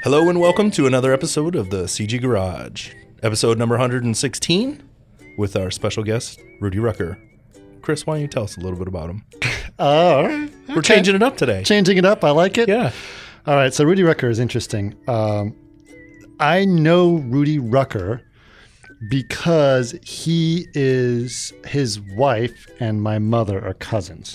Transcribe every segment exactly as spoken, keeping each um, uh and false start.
Hello and welcome to another episode of the C G Garage, episode number one hundred sixteen, with our special guest, Rudy Rucker. Chris, why don't you tell us a little bit about him? Uh, all right. Okay. We're changing it up today. Changing it up. I like it. Yeah. All right. So Rudy Rucker is interesting. Um, I know Rudy Rucker because he is his wife and my mother are cousins.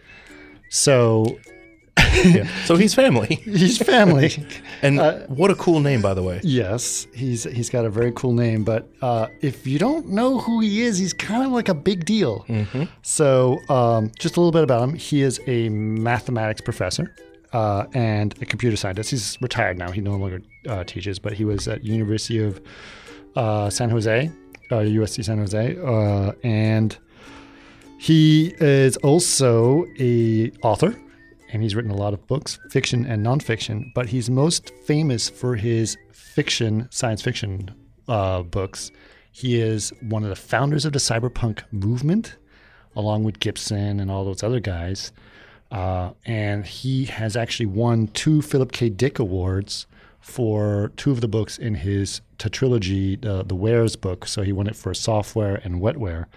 So, yeah. So he's family. He's family. And uh, what a cool name, by the way. Yes, he's he's got a very cool name. But uh, if you don't know who he is, he's kind of like a big deal. Mm-hmm. So um, just a little bit about him. He is a mathematics professor uh, and a computer scientist. He's retired now. He no longer uh, teaches, but he was at University of uh, San Jose, uh, U S C San Jose, uh, and he is also a author. And he's written a lot of books, fiction and nonfiction, but he's most famous for his fiction, science fiction uh, books. He is one of the founders of the cyberpunk movement, along with Gibson and all those other guys. Uh, and he has actually won two Philip K. Dick Awards for two of the books in his tetralogy, uh, the Wares book. So he won it for software and wetware.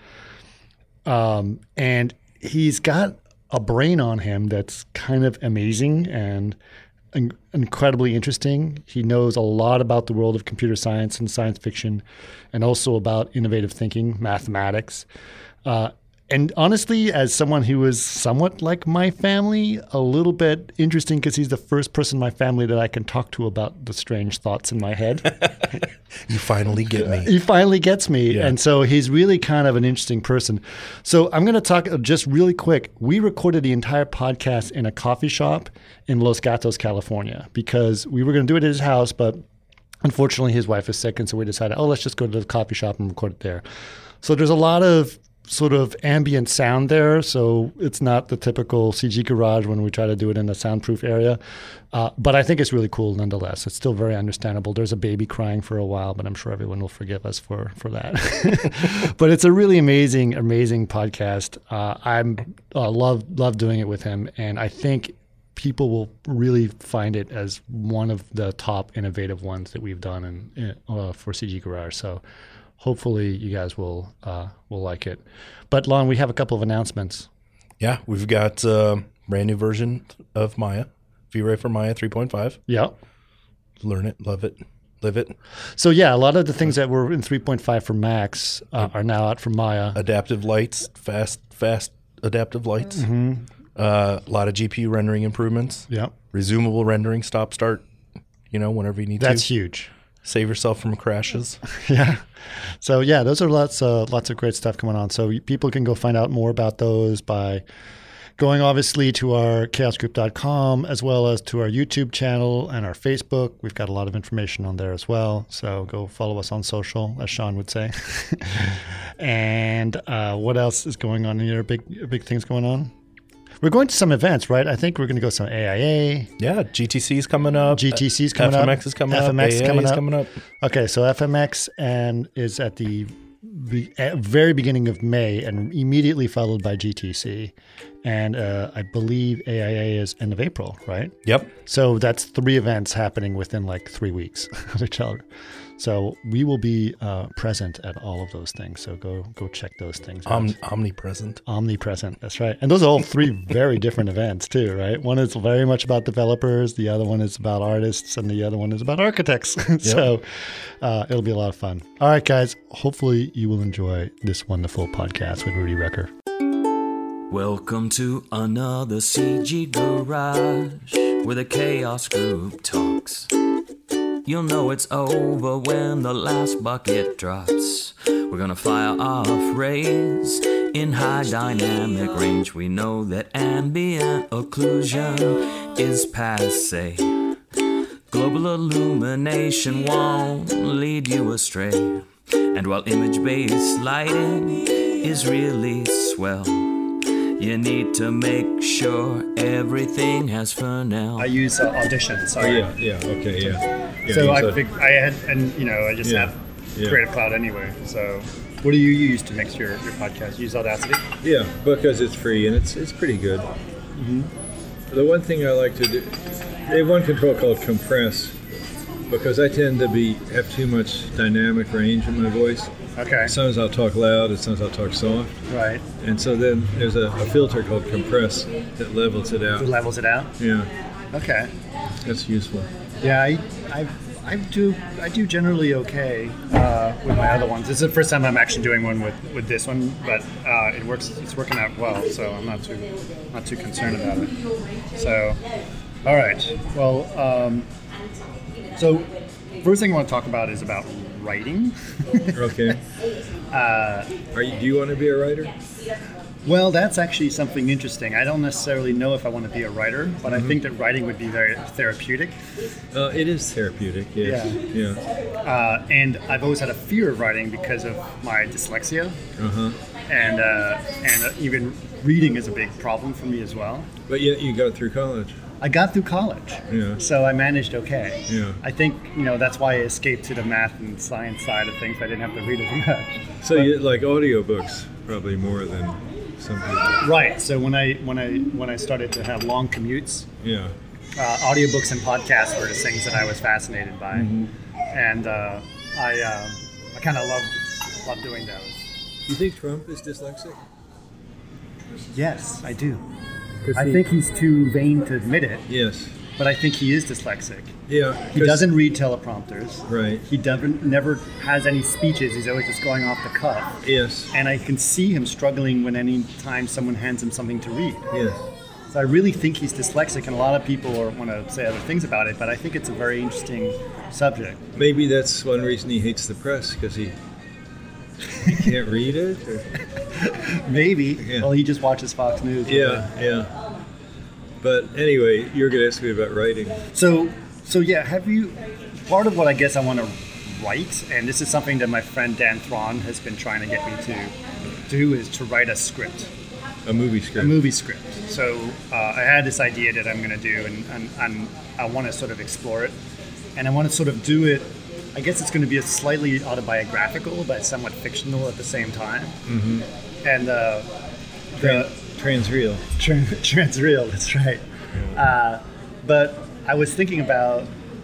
Um, and he's got a brain on him that's kind of amazing and in- incredibly interesting. He knows a lot about the world of computer science and science fiction, and also about innovative thinking, mathematics. Uh, and honestly, as someone who is somewhat like my family, a little bit interesting because he's the first person in my family that I can talk to about the strange thoughts in my head. You finally get me. He finally gets me. Yeah. And so he's really kind of an interesting person. So I'm going to talk just really quick. We recorded the entire podcast in a coffee shop in Los Gatos, California, because we were going to do it at his house, but unfortunately his wife is sick. And so we decided, oh, let's just go to the coffee shop and record it there. So there's a lot of sort of ambient sound there, so it's not the typical C G Garage when we try to do it in a soundproof area. Uh, but I think it's really cool nonetheless. It's still very understandable. There's a baby crying for a while, but I'm sure everyone will forgive us for, for that. But it's a really amazing, amazing podcast. Uh, I'm uh, love love doing it with him, and I think people will really find it as one of the top innovative ones that we've done in, uh, for C G Garage. So hopefully you guys will uh, will like it. But Lon, we have a couple of announcements. Yeah, we've got a brand new version of Maya, V-Ray for Maya three point five. Yeah. Learn it, love it, live it. So yeah, a lot of the things that were in three point five for Max uh, are now out for Maya. Adaptive lights, fast, fast adaptive lights. Mm-hmm. Uh, a lot of G P U rendering improvements. Yeah. Resumable rendering, stop, start, you know, whenever you need That's to. That's huge. Save yourself from crashes. Yeah. So yeah, those are lots, uh, lots of great stuff going on. So people can go find out more about those by going obviously to our chaos group dot com, as well as to our YouTube channel and our Facebook. We've got a lot of information on there as well. So go follow us on social, as Sean would say. And uh, what else is going on here? Big, big things going on. We're going to some events, right? I think we're going to go to some A I A. Yeah, G T C's coming up. G T C's coming F M X up. F M X is coming F M X up. is coming up. coming up. Okay, so F M X and is at the be, at very beginning of May and immediately followed by G T C. And uh, I believe A I A is end of April, right? Yep. So that's three events happening within like three weeks of each other. So we will be uh, present at all of those things. So go go check those things out. Om- omnipresent. Omnipresent, that's right. And those are all three very different events too, right? One is very much about developers, the other one is about artists, and the other one is about architects. So uh, it'll be a lot of fun. All right, guys. Hopefully you will enjoy this wonderful podcast with Rudy Rucker. Welcome to another C G Garage, where the Chaos Group talks. You'll know it's over when the last bucket drops. We're gonna fire off rays in high dynamic range. We know that ambient occlusion is passe. Global illumination won't lead you astray. And while image-based lighting is really swell, you need to make sure everything has Fresnel. I use uh, Audition. So Oh, yeah, yeah, okay, yeah. yeah so I, so- fig- I had, and you know, I just Yeah, have yeah. Creative Cloud anyway. So, what do you use to mix your, your podcast? You use Audacity? Yeah, because it's free and it's it's pretty good. Mm-hmm. The one thing I like to do, they have one control called compress, because I tend to be have too much dynamic range in my voice. Okay. Sometimes I'll talk loud, and sometimes I'll talk soft. Right. And so then there's a, a filter called compress that levels it out. It levels it out. Yeah, Okay. that's useful. Yeah, I, I, I do, I do generally okay uh, with my other ones. This is the first time I'm actually doing one with, with this one, but uh, it works. It's working out well, so I'm not too, not too concerned about it. So, all right. Well, um, so first thing I want to talk about is about writing. Okay. uh, Are you? Do you want to be a writer? Well, that's actually something interesting. I don't necessarily know if I want to be a writer, but Mm-hmm. I think that writing would be very therapeutic. Uh, it is therapeutic. Yes. Yeah. Uh, and I've always had a fear of writing because of my dyslexia, Uh huh. and uh, and uh, even reading is a big problem for me as well. But yet you got through college. I got through college, Yeah. so I managed okay. Yeah. I think you know that's why I escaped to the math and science side of things. I didn't have to read as much. So you like audiobooks probably more than some people. Right. So when I when I when I started to have long commutes, Yeah. uh, audiobooks and podcasts were the things that I was fascinated by, Mm-hmm. and uh, I uh, I kind of love love doing those. You think Trump is dyslexic? Yes, I do. 'Cause I he- think he's too vain to admit it, Yes. but I think he is dyslexic. Yeah. He 'cause- doesn't read teleprompters. Right. He doesn't never has any speeches. He's always just going off the cuff. Yes. And I can see him struggling when any time someone hands him something to read. Yes. So I really think he's dyslexic, and a lot of people want to say other things about it, but I think it's a very interesting subject. Maybe that's one reason he hates the press because he, he can't read it. Or, Maybe. Yeah. Well, he just watches Fox News. yeah. Yeah. But anyway, you're going to ask me about writing. So, so yeah, have you? Part of what I guess I want to write, and this is something that my friend Dan Thron has been trying to get me to do, is to write a script, A movie a script. movie script. So uh, I had this idea that I'm going to do, and, and, and I want to sort of explore it, and I want to sort of do it. I guess it's going to be a slightly autobiographical, but somewhat fictional at the same time. Mm-hmm. And uh, the Transreal. Trans, transreal, that's right. Uh, but I was thinking about,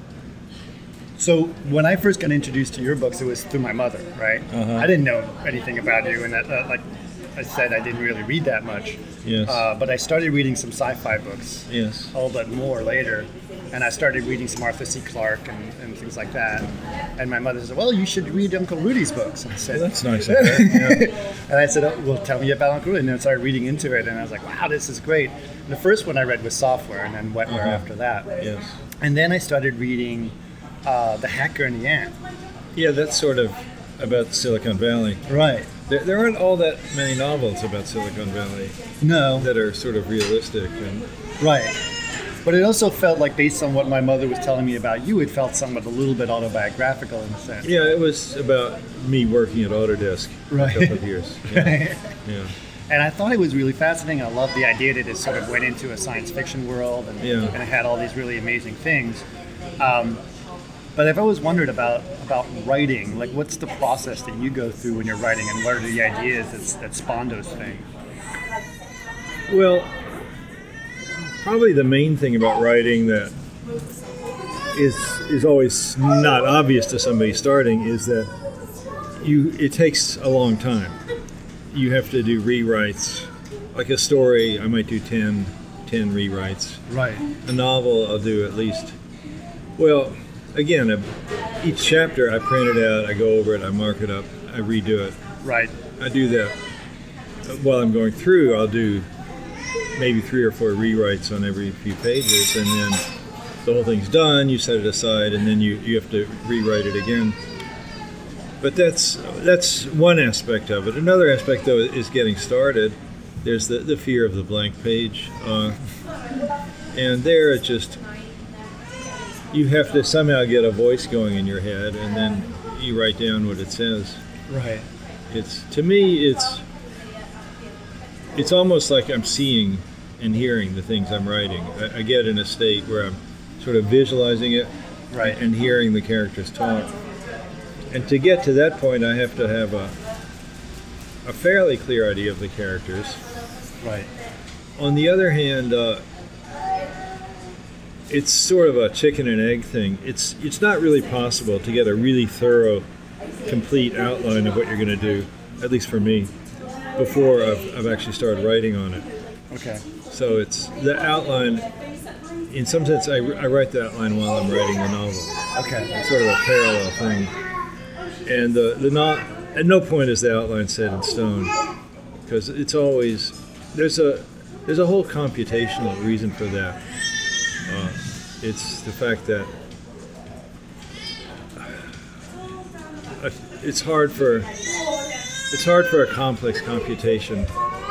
so when I first got introduced to your books, it was through my mother, right? Uh-huh. I didn't know anything about you, and that, uh, like I said, I didn't really read that much. Yes. Uh, but I started reading some sci-fi books, Yes. all but more later, and I started reading some Arthur C. Clarke and, and things like that. And my mother said, "Well, you should read Uncle Rudy's books." And I said, Well, that's nice of her. Yeah. and I said, oh, well, tell me about Uncle Rudy. And then I started reading into it, and I was like, wow, this is great. And the first one I read was Software, and then Wetware Uh-huh. after that. Yes. And then I started reading uh, The Hacker and the Ant. Yeah, that's sort of about Silicon Valley. Right. There, there aren't all that many novels about Silicon Valley No. that are sort of realistic. And Right. But it also felt like, based on what my mother was telling me about you, it felt somewhat a little bit autobiographical in a sense. yeah, it was about me working at Autodesk for Right. a couple of years. Yeah. yeah. And I thought it was really fascinating. I loved the idea that it sort of went into a science fiction world, and, Yeah. and it had all these really amazing things. Um, but I've always wondered about about writing. Like, what's the process that you go through when you're writing, and what are the ideas that's, that spawn those things? Well, probably the main thing about writing that is is always not obvious to somebody starting is that you it takes a long time. You have to do rewrites. Like a story, I might do ten, ten rewrites. Right. A novel, I'll do at least. Well, again, a, each chapter I print it out, I go over it, I mark it up, I redo it. Right. I do that while I'm going through. I'll do maybe three or four rewrites on every few pages, and then the whole thing's done. You set it aside, and then you, you have to rewrite it again. But that's that's one aspect of it. Another aspect, though, is getting started. There's the, the fear of the blank page, uh, and there it just you have to somehow get a voice going in your head, and then you write down what it says. Right. It's to me, it's it's almost like I'm seeing and hearing the things I'm writing. I, I get in a state where I'm sort of visualizing it, Right. and hearing the characters talk. And to get to that point, I have to have a a fairly clear idea of the characters. Right. On the other hand, uh, it's sort of a chicken and egg thing. It's it's not really possible to get a really thorough, complete outline of what you're going to do, at least for me, before I've, I've actually started writing on it. Okay. So it's the outline. In some sense, I, I write the outline while I'm writing the novel. Okay. It's sort of a parallel thing. And the the not at no point is the outline set in stone, because it's always there's a there's a whole computational reason for that. Uh, it's the fact that uh, it's hard for it's hard for a complex computation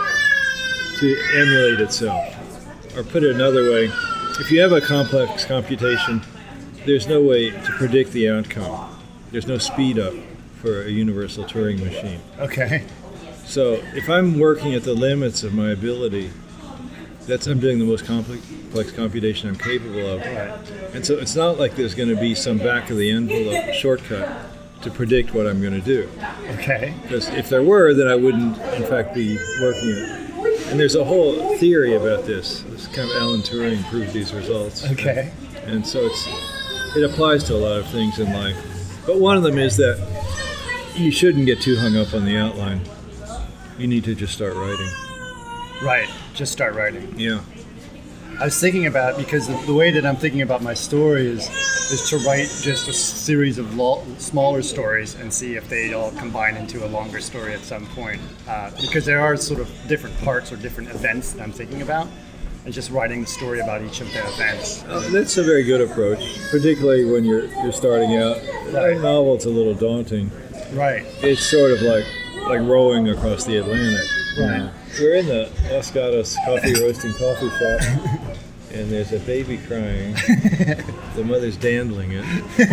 to emulate itself. Or put it another way, if you have a complex computation, there's no way to predict the outcome. There's no speed up for a universal Turing machine. Okay. So if I'm working at the limits of my ability, that's I'm doing the most complex computation I'm capable of. Right. And so it's not like there's going to be some back of the envelope shortcut to predict what I'm going to do. Okay. Because if there were, then I wouldn't, in fact, be working it. And there's a whole theory about this. This kind of Alan Turing proved these results. Okay. And, and so it's it applies to a lot of things in life. But one of them is that you shouldn't get too hung up on the outline. You need to just start writing. Right. Just start writing. Yeah. I was thinking about, because the, the way that I'm thinking about my story is is to write just a series of lo- smaller stories and see if they all combine into a longer story at some point. Uh, because there are sort of different parts or different events that I'm thinking about, and just writing the story about each of the events. Uh, that's a very good approach, particularly when you're you're starting out. Writing a novel, it's a little daunting. Right. It's sort of like like rowing across the Atlantic. Right. Uh, we're in the Los Gatos coffee roasting coffee shop. And there's a baby crying. The mother's dandling it.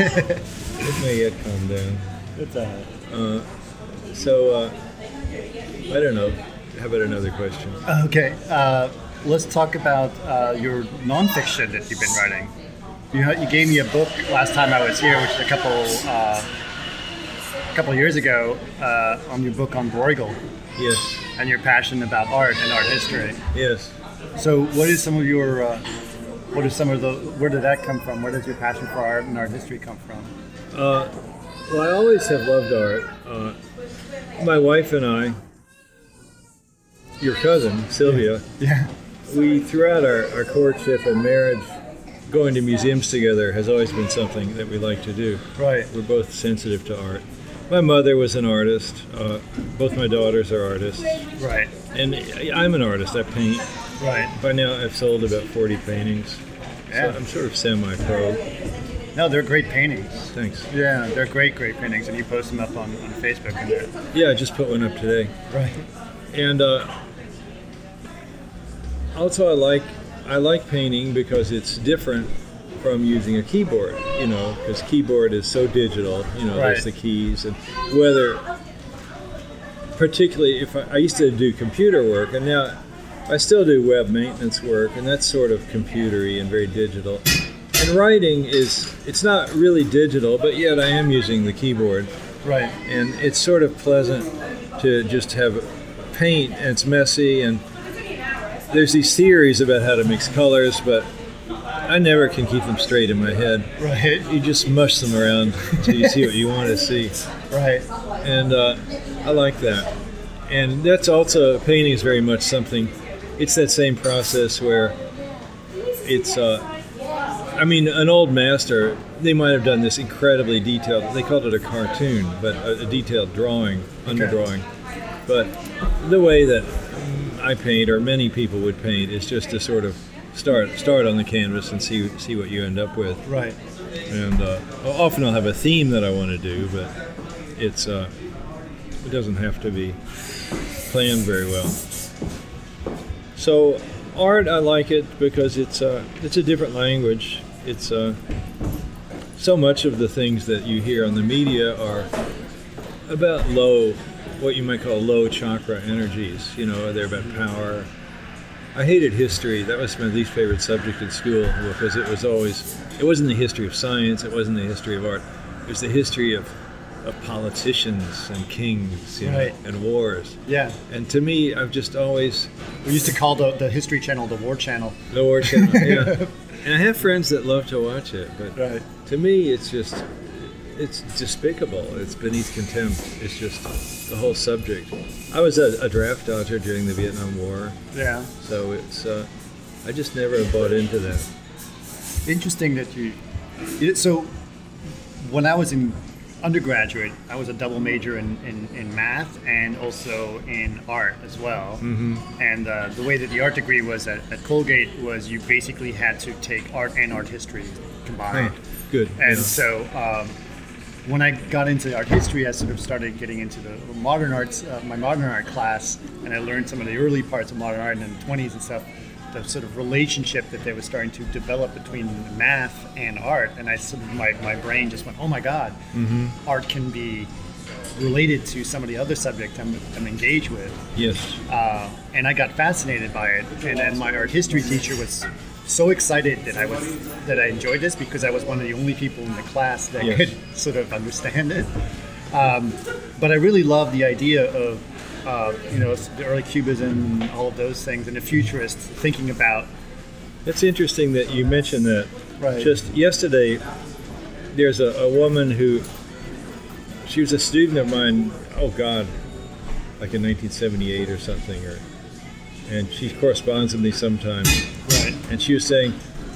It may yet calm down. It's all right. Uh, so, uh, I don't know. How about another question? Okay, uh, let's talk about uh, your nonfiction that you've been writing. You, you gave me a book last time I was here, which is a couple uh, a couple years ago, uh, on your book on Bruegel Yes. and your passion about art and art history. Yes. So, what is some of your, uh, what is some of the, where did that come from? Where does your passion for art and art history come from? Uh, well, I always have loved art. Uh, my wife and I, your cousin, Sylvia, Yeah. we, throughout our, our courtship and marriage, going to museums together has always been something that we like to do. Right. We're both sensitive to art. My mother was an artist. Uh, both my daughters are artists. Right. And I'm an artist. I paint. Right. By now, I've sold about forty paintings. Yeah. So I'm sort of semi-pro. No, they're great paintings. Thanks. Yeah, they're great, great paintings, and you post them up on, on Facebook and they're Yeah, I just put one up today. right. And uh, also, I like I like painting because it's different from using a keyboard. You know, because keyboard is so digital. You know, Right. there's the keys, and whether, particularly if I, I used to do computer work, and now I still do web maintenance work, and that's sort of computery and very digital. And writing is it's not really digital, but yet I am using the keyboard. Right. And it's sort of pleasant to just have paint, and it's messy, and there's these theories about how to mix colors, but I never can keep them straight in my head. Right. You just mush them around until you see what you want to see. Right. And uh, I like that. And that's also, painting is very much something, it's that same process where it's, uh, I mean, an old master, they might have done this incredibly detailed, they called it a cartoon, but a, a detailed drawing, underdrawing. But the way that I paint, or many people would paint, is just to sort of start start on the canvas and see see what you end up with. Right. And uh, often I'll have a theme that I want to do, but it's uh, it doesn't have to be planned very well. So art, I like it because it's uh, it's a different language. It's uh, so much of the things that you hear on the media are about low, what you might call low chakra energies. You know, they're about power. I hated history. That was my least favorite subject in school because it was always, it wasn't the history of science, it wasn't the history of art. It was the history of, of politicians and kings, you know, Right. and wars. Yeah. And to me, I've just always, We used to call the, the History Channel the War Channel. the war channel, yeah. And I have friends that love to watch it, but Right. to me, it's just, it's despicable. It's beneath contempt. It's just the whole subject. I was a, a draft dodger during the Vietnam War, Yeah. so it's, uh, I just never bought into that. Interesting that you. It, so, when I was in undergraduate, I was a double major in, in, in math and also in art as well. Mm-hmm. And uh, the way that the art degree was at, at Colgate was you basically had to take art and art history combined. Huh. Good. And yeah. so um, when I got into art history, I sort of started getting into the modern arts, uh, my modern art class, and I learned some of the early parts of modern art in the twenties and stuff, the sort of relationship that they were starting to develop between math and art. And I sort of, my, my brain just went, oh my God, Mm-hmm. art can be related to some of the other subjects I'm, I'm engaged with. Yes. Uh, and I got fascinated by it. And then my art history teacher was so excited that I was that I enjoyed this because I was one of the only people in the class that Yes. could sort of understand it. Um, but I really love the idea of uh, you know the early Cubism, all of those things, and the futurists thinking about. It's interesting that you mentioned that. Right. Just yesterday, there's a, a woman who, she was a student of mine, oh God, like in nineteen seventy-eight or something, or, and she corresponds with me sometimes. Right. And she was saying,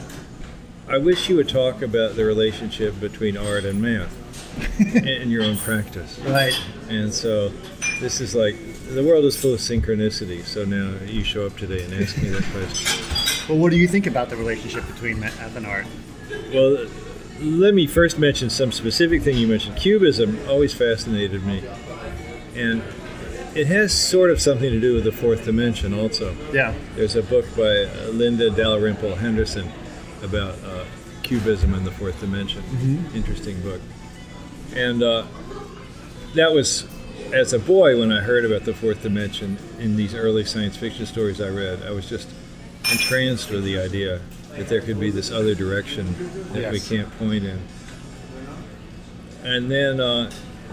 I wish you would talk about the relationship between art and math in, in your own practice. Right. And so this is like, the world is full of synchronicity, so now you show up today and ask me that question. Well, what do you think about the relationship between math and art? Well, let me first mention some specific thing you mentioned. Cubism always fascinated me. And it has sort of something to do with the fourth dimension also. Yeah. There's a book by uh, Linda Dalrymple Henderson about uh, Cubism and the fourth dimension. Mm-hmm. Interesting book. And uh, that was, as a boy, when I heard about the fourth dimension in these early science fiction stories I read, I was just entranced with the idea that there could be this other direction that Yes. we can't point in. And then uh,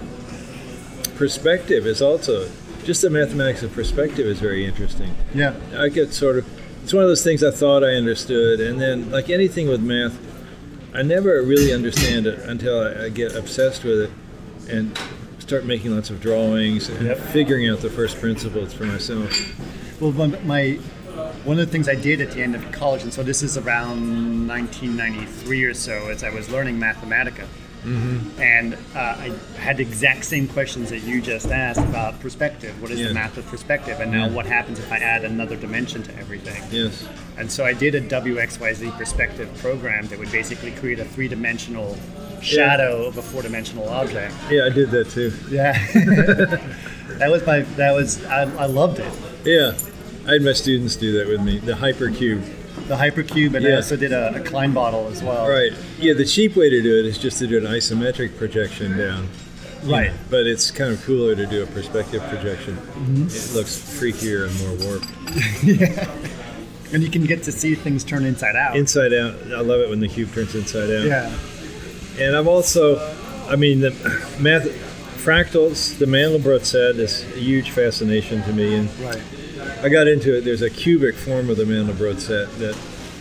perspective is also, just the mathematics of perspective is very interesting. Yeah. I get sort of, it's one of those things I thought I understood, and then like anything with math, I never really understand it until I, I get obsessed with it and start making lots of drawings and Yep. figuring out the first principles for myself. Well, my, my one of the things I did at the end of college, and so this is around nineteen ninety-three or so, as I was learning Mathematica. Mm-hmm. And uh, I had the exact same questions that you just asked about perspective. What is Yeah. the math of perspective? And now Yeah. what happens if I add another dimension to everything? Yes. And so I did a W X Y Z perspective program that would basically create a three-dimensional shadow of a four-dimensional object. Yeah, I did that too. Yeah. that was my, that was, I, I loved it. Yeah. I had my students do that with me, the hypercube. The hypercube, and I Yeah. also did a, a Klein bottle as well. Right. Yeah, the cheap way to do it is just to do an isometric projection down. Right. Yeah, but it's kind of cooler to do a perspective projection. It looks freakier and more warped. And you can get to see things turn inside out. Inside out, I love it when the cube turns inside out. yeah. And I've also, I mean, the math, fractals, the Mandelbrot set is a huge fascination to me. And Right. I got into it. There's a cubic form of the Mandelbrot set that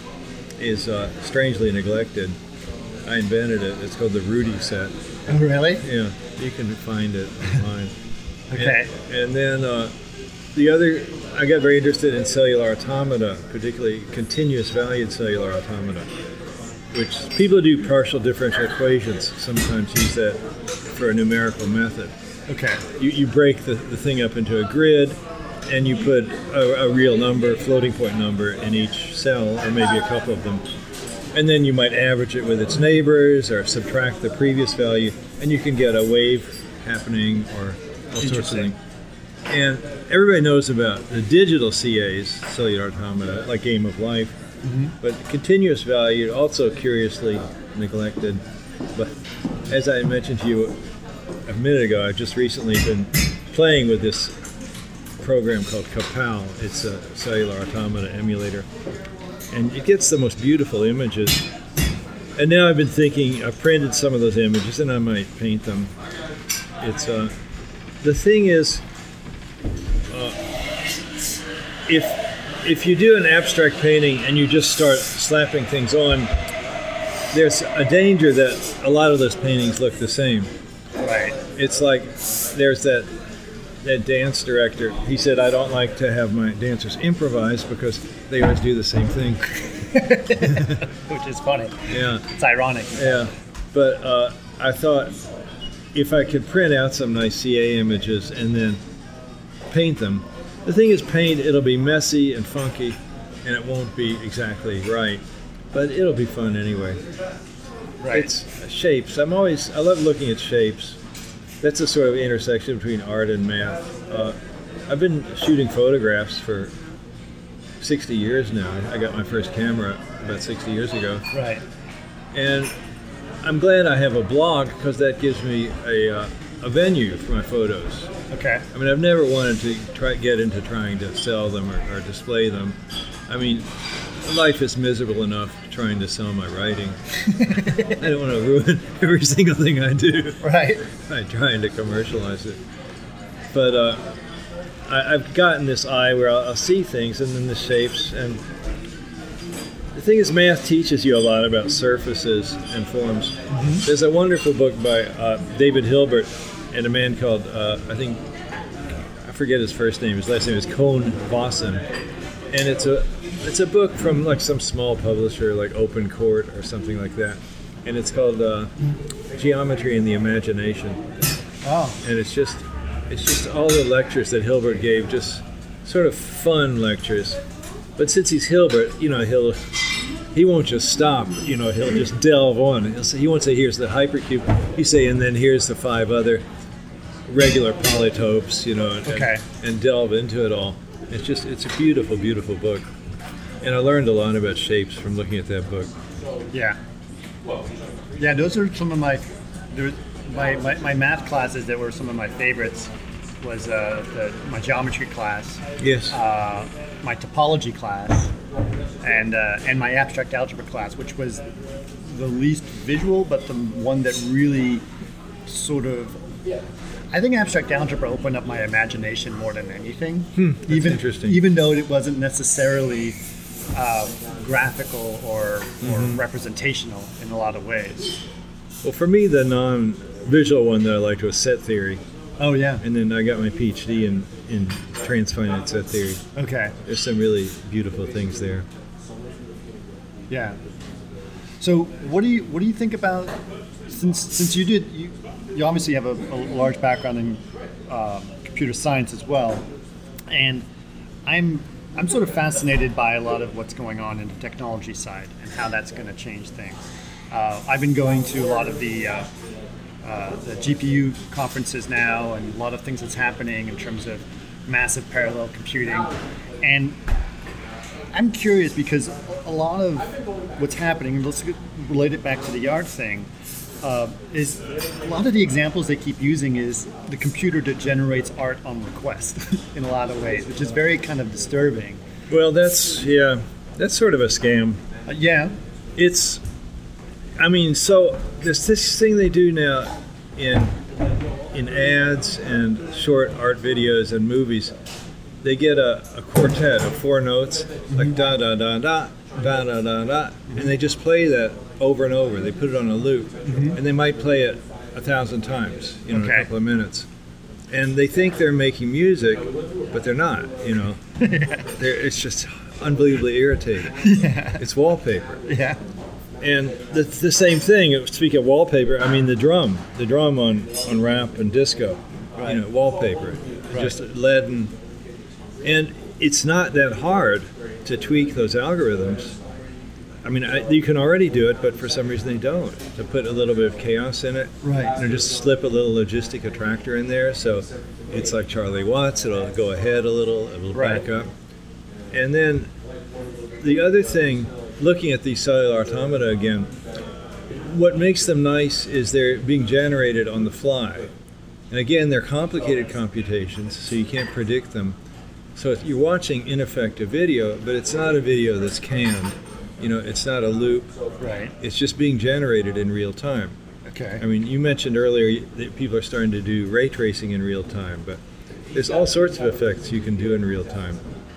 is uh, strangely neglected. I invented it. It's called the Rudy set. Oh, really? Yeah, you can find it online. Okay. And, and then uh, the other, I got very interested in cellular automata, particularly continuous valued cellular automata, which people who do partial differential equations sometimes use that for a numerical method. Okay. You, you break the, the thing up into a grid, and you put a, a real number, floating point number, in each cell, or maybe a couple of them. And then you might average it with its neighbors, or subtract the previous value, and you can get a wave happening, or all sorts of Interesting. things. And everybody knows about the digital C As, cellular automata, like Game of Life, mm-hmm. but continuous value, also curiously neglected. But as I mentioned to you a minute ago, I've just recently been playing with this program called Kapal. It's a cellular automata emulator. And it gets the most beautiful images. And now I've been thinking, I've printed some of those images and I might paint them. It's uh, the thing is, uh, if if you do an abstract painting and you just start slapping things on, there's a danger that a lot of those paintings look the same. Right. It's like there's that that dance director. He said, I don't like to have my dancers improvise because they always do the same thing. Which is funny. Yeah. It's ironic. Yeah. But uh, I thought if I could print out some nice C A images and then paint them. The thing is, paint, it'll be messy and funky, and it won't be exactly right. But it'll be fun anyway. Right. It's shapes. I'm always, I love looking at shapes. That's a sort of intersection between art and math. Uh, I've been shooting photographs for sixty years now. I got my first camera about sixty years ago. Right. And I'm glad I have a blog because that gives me a, uh, a venue for my photos. Okay. I mean, I've never wanted to try get into trying to sell them or, or display them. I mean, life is miserable enough trying to sell my writing. I don't want to ruin every single thing I do Right. by trying to commercialize it. But uh, I, I've gotten this eye where I'll, I'll see things and then the shapes. And the thing is, math teaches you a lot about surfaces and forms. Mm-hmm. There's a wonderful book by uh, David Hilbert and a man called, uh, I think, I forget his first name. His last name is Kohn Vossen. And it's a it's a book from like some small publisher like Open Court or something like that. And it's called uh, Geometry in the Imagination. Oh. And it's just it's just all the lectures that Hilbert gave, just sort of fun lectures. But since he's Hilbert, you know, he'll he won't just stop, you know, he'll just delve on. He'll say, he won't say, here's the hypercube. He say, and then here's the five other regular polytopes, you know, and, Okay. and, and delve into it all. It's just, it's a beautiful, beautiful book. And I learned a lot about shapes from looking at that book. Yeah. Yeah, those are some of my, there, my, my, my math classes that were some of my favorites was uh, the, my geometry class, Yes. uh, my topology class, and uh, and my abstract algebra class, which was the least visual, but the one that really sort of, I think abstract algebra opened up my imagination more than anything. Hmm, that's even, interesting. Even though it wasn't necessarily uh, graphical or, or Mm-hmm. representational in a lot of ways. Well, for me, the non-visual one that I liked was set theory. Oh, yeah. And then I got my P H D in, in transfinite set theory. Okay. There's some really beautiful things there. Yeah. So, what do you what do you think about since since you did you, you obviously have a, a large background in uh, computer science as well, and I'm I'm sort of fascinated by a lot of what's going on in the technology side and how that's going to change things. Uh, I've been going to a lot of the uh, uh, the G P U conferences now, and a lot of things that's happening in terms of massive parallel computing, and I'm curious because a lot of what's happening, and let's relate it back to the art thing, uh, is a lot of the examples they keep using is the computer that generates art on request in a lot of ways, which is very kind of disturbing. Well, that's, yeah, that's sort of a scam. Uh, yeah. It's, I mean, so there's this thing they do now in in ads and short art videos and movies. They get a, a quartet of four notes, like da da da da, da da da da, and they just play that over and over. They put it on a loop, mm-hmm. and they might play it a thousand times, you know, Okay. in a couple of minutes. And they think they're making music, but they're not, you know. they're, it's just unbelievably irritating. Yeah. It's wallpaper. Yeah. And the, the same thing, speaking of wallpaper, I mean the drum, the drum on, on rap and disco, Right. you know, wallpaper, Right. just lead and, and it's not that hard to tweak those algorithms. I mean, I, you can already do it, but for some reason they don't. To put a little bit of chaos in it, Right. and just slip a little logistic attractor in there, so it's like Charlie Watts. It'll go ahead a little, it'll Right. back up, and then the other thing, looking at these cellular automata again, what makes them nice is they're being generated on the fly. And again, they're complicated computations, so you can't predict them. So you're watching, in effect, a video, but it's not a video that's canned. You know, it's not a loop. Right. It's just being generated in real time. Okay. I mean, you mentioned earlier that people are starting to do ray tracing in real time, but there's all sorts of effects you can do in real time.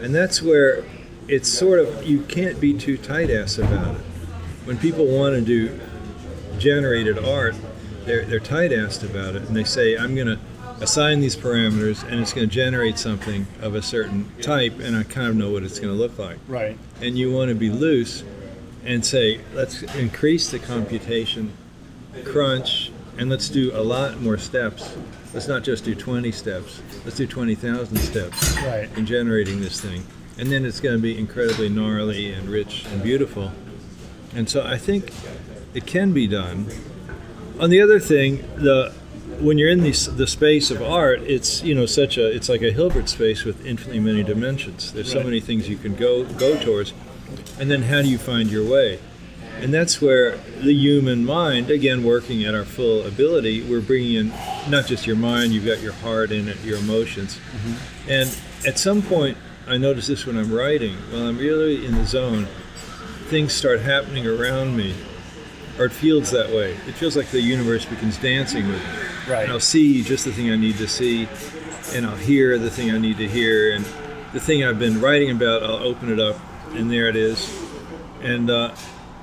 And that's where it's sort of, you can't be too tight-ass about it. When people want to do generated art, they're, they're tight-assed about it, and they say, I'm going to assign these parameters, and it's going to generate something of a certain type, and I kind of know what it's going to look like. Right. And you want to be loose and say, let's increase the computation, crunch, and let's do a lot more steps. Let's not just do twenty steps. Let's do twenty thousand steps Right. in generating this thing. And then it's going to be incredibly gnarly and rich and beautiful. And so I think it can be done. On the other thing, the when you're in the, the space of art, it's you know such a it's like a Hilbert space with infinitely many dimensions. There's so Right. many things you can go go towards, and then how do you find your way? And that's where the human mind, again, working at our full ability, we're bringing in not just your mind, you've got your heart in it, your emotions. Mm-hmm. And at some point, I notice this when I'm writing, when I'm really in the zone, things start happening around me, or it feels that way. It feels like the universe begins dancing with me. Right. And I'll see just the thing I need to see, and I'll hear the thing I need to hear, and the thing I've been writing about, I'll open it up, and there it is. And uh,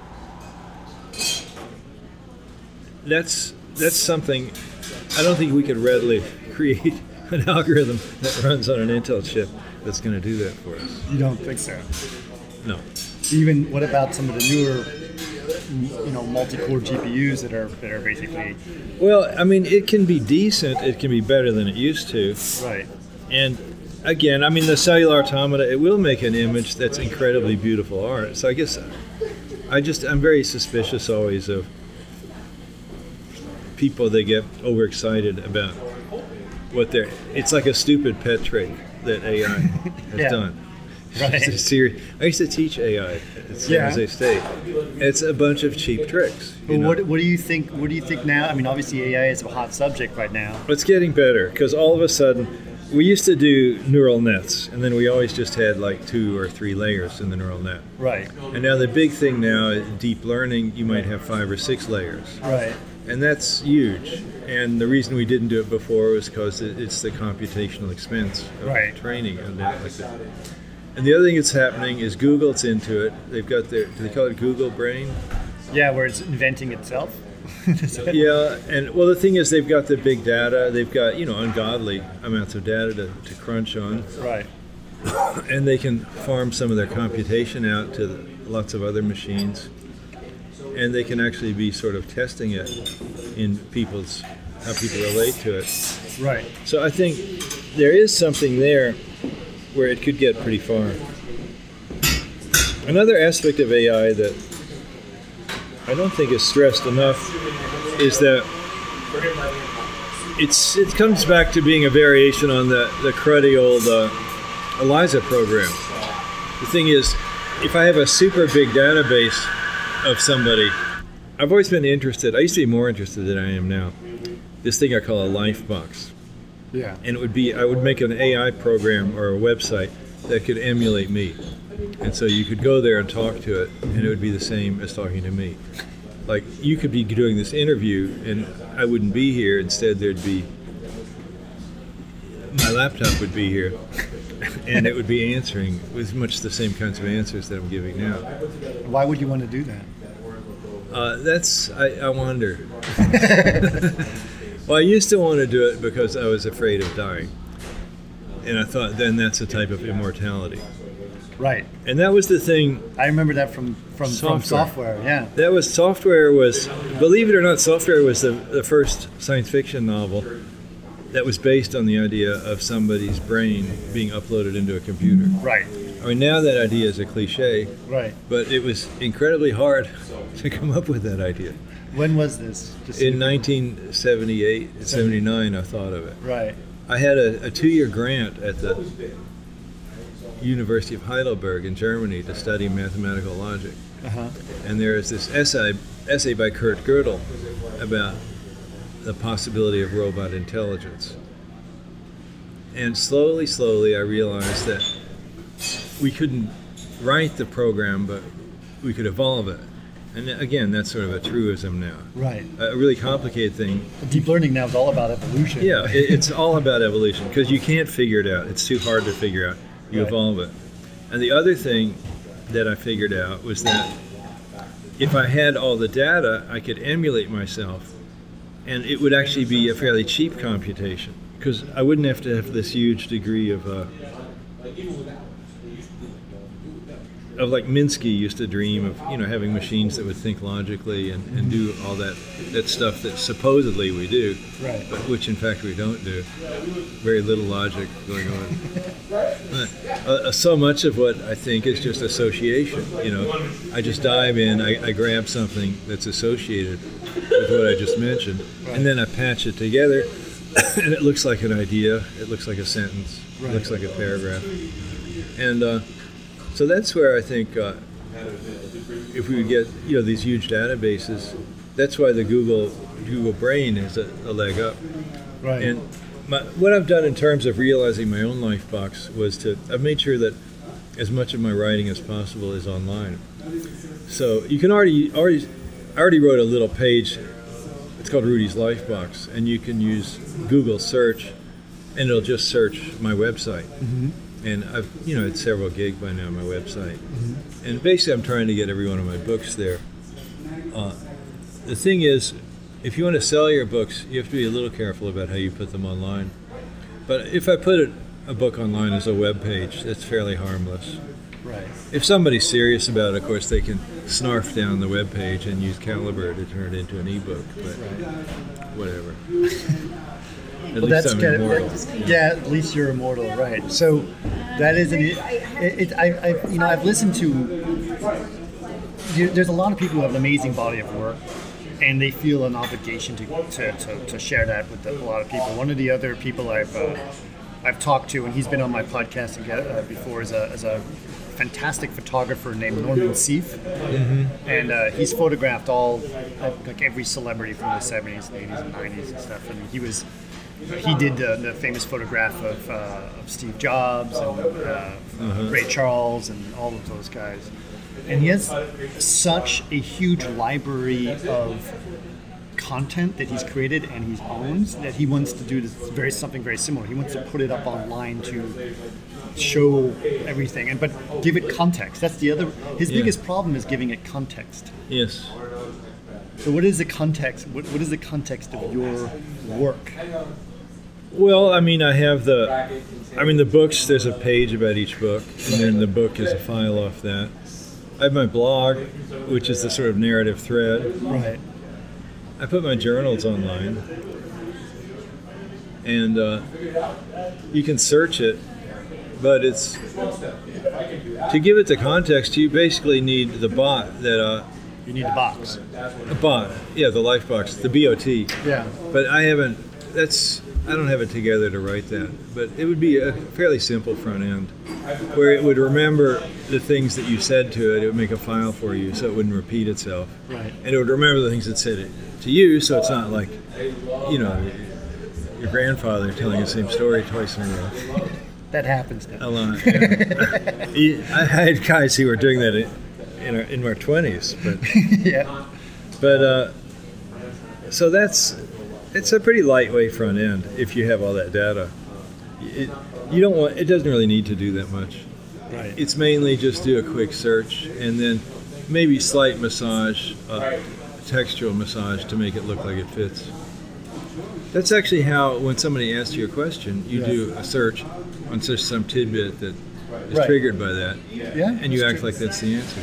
that's that's something I don't think we could readily create an algorithm that runs on an Intel chip that's going to do that for us. You don't think so? No. Even what about some of the newer, you know, multi-core G P Us that are that are basically Well, I mean, it can be decent. It can be better than it used to. right? And again, I mean, the cellular automata, it will make an image that's incredibly beautiful art. So I guess I just, I'm very suspicious always of people that get overexcited about what they're, it's like a stupid pet trick that A I has Yeah. done. Right. It's a series. I used to teach A I at San Yeah. Jose State. It's a bunch of cheap tricks. But you know? what what do you think? What do you think now? I mean, obviously A I is a hot subject right now. It's getting better because all of a sudden, we used to do neural nets, and then we always just had like two or three layers in the neural net. Right. And now the big thing now is deep learning. You might have five or six layers, Right. and that's huge. And the reason we didn't do it before was because it, it's the computational expense of Right. training and that like that. And the other thing that's happening is Google's into it. They've got their, do they call it Google Brain? Yeah, where it's inventing itself. Yeah, and well, the thing is, they've got the big data. They've got you know ungodly amounts of data to, to crunch on, Right. and they can farm some of their computation out to the, lots of other machines, and they can actually be sort of testing it in people's how people relate to it. Right. So I think there is something there where it could get pretty far. Another aspect of A I that I don't think is stressed enough is that it's it comes back to being a variation on the, the cruddy old uh, ELIZA program. The thing is, if I have a super big database of somebody, I've always been interested, I used to be more interested than I am now, this thing I call a life box. Yeah. And it would be, I would make an A I program or a website that could emulate me. And so you could go there and talk to it, and it would be the same as talking to me. Like, you could be doing this interview, and I wouldn't be here. Instead, there'd be, my laptop would be here, and it would be answering with much the same kinds of answers that I'm giving now. Why would you want to do that? Uh, that's, I, I wonder. Well, I used to want to do it because I was afraid of dying. And I thought then that's a type of immortality. Right. And that was the thing, I remember that from from Software. from software. Yeah. that was software was, believe it or not, software was the, the first science fiction novel that was based on the idea of somebody's brain being uploaded into a computer. Right. I mean, now that idea is a cliche, Right. but it was incredibly hard to come up with that idea. When was this? Just In nineteen seventy-eight, seventy-nine, I thought of it. Right. I had a, a two-year grant at the University of Heidelberg in Germany to study mathematical logic. Uh-huh. And there is this essay, essay by Kurt Gödel about the possibility of robot intelligence. And slowly, slowly, I realized that we couldn't write the program, but we could evolve it. And again, that's sort of a truism now. Right. A really complicated thing. Deep learning now is all about evolution. Yeah, it, it's all about evolution because you can't figure it out. It's too hard to figure out. You Right. evolve it. And the other thing that I figured out was that if I had all the data, I could emulate myself, and it would actually be a fairly cheap computation because I wouldn't have to have this huge degree of uh, of like Minsky used to dream of, you know, having machines that would think logically and, and do all that that stuff that supposedly we do, Right. but which in fact we don't do. Very little logic going on. uh, so much of what I think is just association. You know, I just dive in, I, I grab something that's associated with what I just mentioned, and then I patch it together, and it looks like an idea. It looks like a sentence. It looks like a paragraph, and. Uh, So that's where I think uh, if we get, you know, these huge databases, that's why the Google Google Brain is a, a leg up. Right. And my, what I've done in terms of realizing my own life box was to I've made sure that as much of my writing as possible is online. So you can already already I already wrote a little page. It's called Rudy's Life Box, and you can use Google search, and it'll just search my website. Mm-hmm. And I've, you know, it's several gig by now on my website. Mm-hmm. And basically I'm trying to get every one of my books there. Uh, the thing is, if you want to sell your books, you have to be a little careful about how you put them online. But if I put it, a book online as a web page, that's fairly harmless. Right. If somebody's serious about it, of course, they can snarf down the web page and use Calibre to turn it into an ebook, but whatever. At Well, least that's I'm good. immortal. Yeah, at least you're immortal, right? So that is an. It, it, I, I, you know, I've listened to. You, there's a lot of people who have an amazing body of work, and they feel an obligation to to, to, to share that with the, a lot of people. One of the other people I've uh, I've talked to, and he's been on my podcast uh, before, is a, is a fantastic photographer named Norman Seif, mm-hmm. and uh, he's photographed all like every celebrity from the seventies and eighties and nineties and stuff, and he was. He did the, the famous photograph of, uh, of Steve Jobs and uh, uh-huh. Ray Charles and all of those guys. And he has such a huge library of content that he's created and he owns that he wants to do this very something very similar. He wants to put it up online to show everything, and but give it context. That's the other. His yeah. biggest problem is giving it context. Yes. So what is the context? What, what is the context of your work? Well, I mean, I have the, I mean, the books, there's a page about each book, and then the book is a file off that. I have my blog, which is the sort of narrative thread. Right. I put my journals online, and uh, you can search it, but it's, to give it the context, you basically need the bot that, uh, You need a box. a bot, yeah, the life box, the B O T. Yeah. But I haven't, that's, I don't have it together to write that. But it would be a fairly simple front end where it would remember the things that you said to it. It would make a file for you so it wouldn't repeat itself. Right. And it would remember the things it said it to you, so it's not like, you know, your grandfather telling the same story twice in a row. That happens now. A lot. Yeah. I had guys who were doing that in, in our in our twenties, but Yeah. but uh, so that's it's a pretty lightweight front end if you have all that data. It, you don't want it doesn't really need to do that much. Right. It's mainly just do a quick search and then maybe slight massage, uh, textual massage to make it look like it fits. That's actually how when somebody asks you a question, you Yeah. do a search on just some tidbit that is Right. triggered by that, Yeah. and you it's act true. like that's the answer.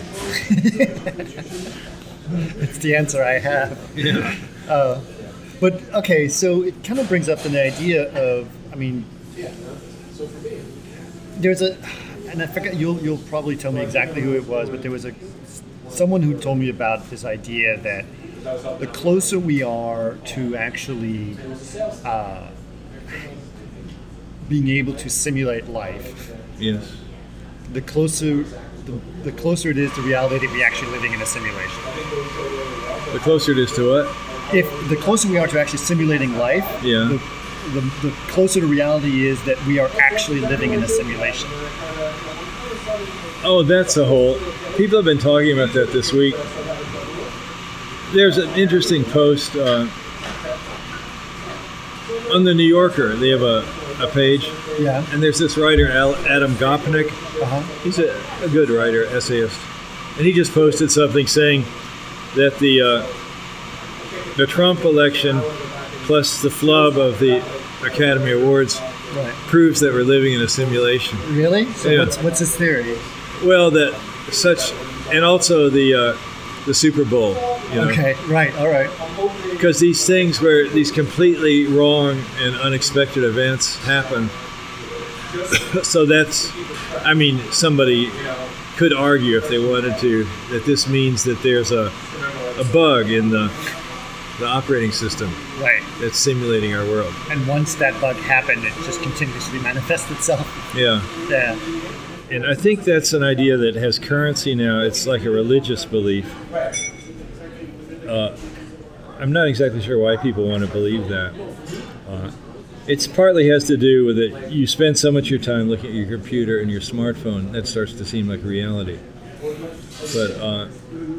It's the answer I have. Yeah. Uh, but okay, so it kind of brings up an idea of, I mean, there's a, and I forget, you'll you'll probably tell me exactly who it was, but there was a someone who told me about this idea that the closer we are to actually uh, being able to simulate life, Yes. the closer the, the closer it is to reality that we're actually living in a simulation. The closer it is to what? If the closer we are to actually simulating life, Yeah. the, the, the closer to reality is that we are actually living in a simulation. Oh, that's a whole. People have been talking about that this week. There's an interesting post uh, on the New Yorker. They have a a page, Yeah. and there's this writer, Al- Adam Gopnik. Uh-huh. He's a, a good writer, essayist, and he just posted something saying that the uh, the Trump election plus the flub of the Academy Awards Right. proves that we're living in a simulation. Really? So Yeah. what's what's his theory? Well, that such, and also the uh, the Super Bowl. You know? Okay. Right. All right. Because these things where these completely wrong and unexpected events happen. So that's, I mean, somebody could argue if they wanted to that this means that there's a, a bug in the, the operating system Right. that's simulating our world. And once that bug happened, it just continuously manifests itself. Yeah. Yeah. And I think that's an idea that has currency now. It's like a religious belief. Uh, I'm not exactly sure why people want to believe that. Uh, it's partly has to do with it. You spend so much of your time looking at your computer and your smartphone, that starts to seem like reality. But uh,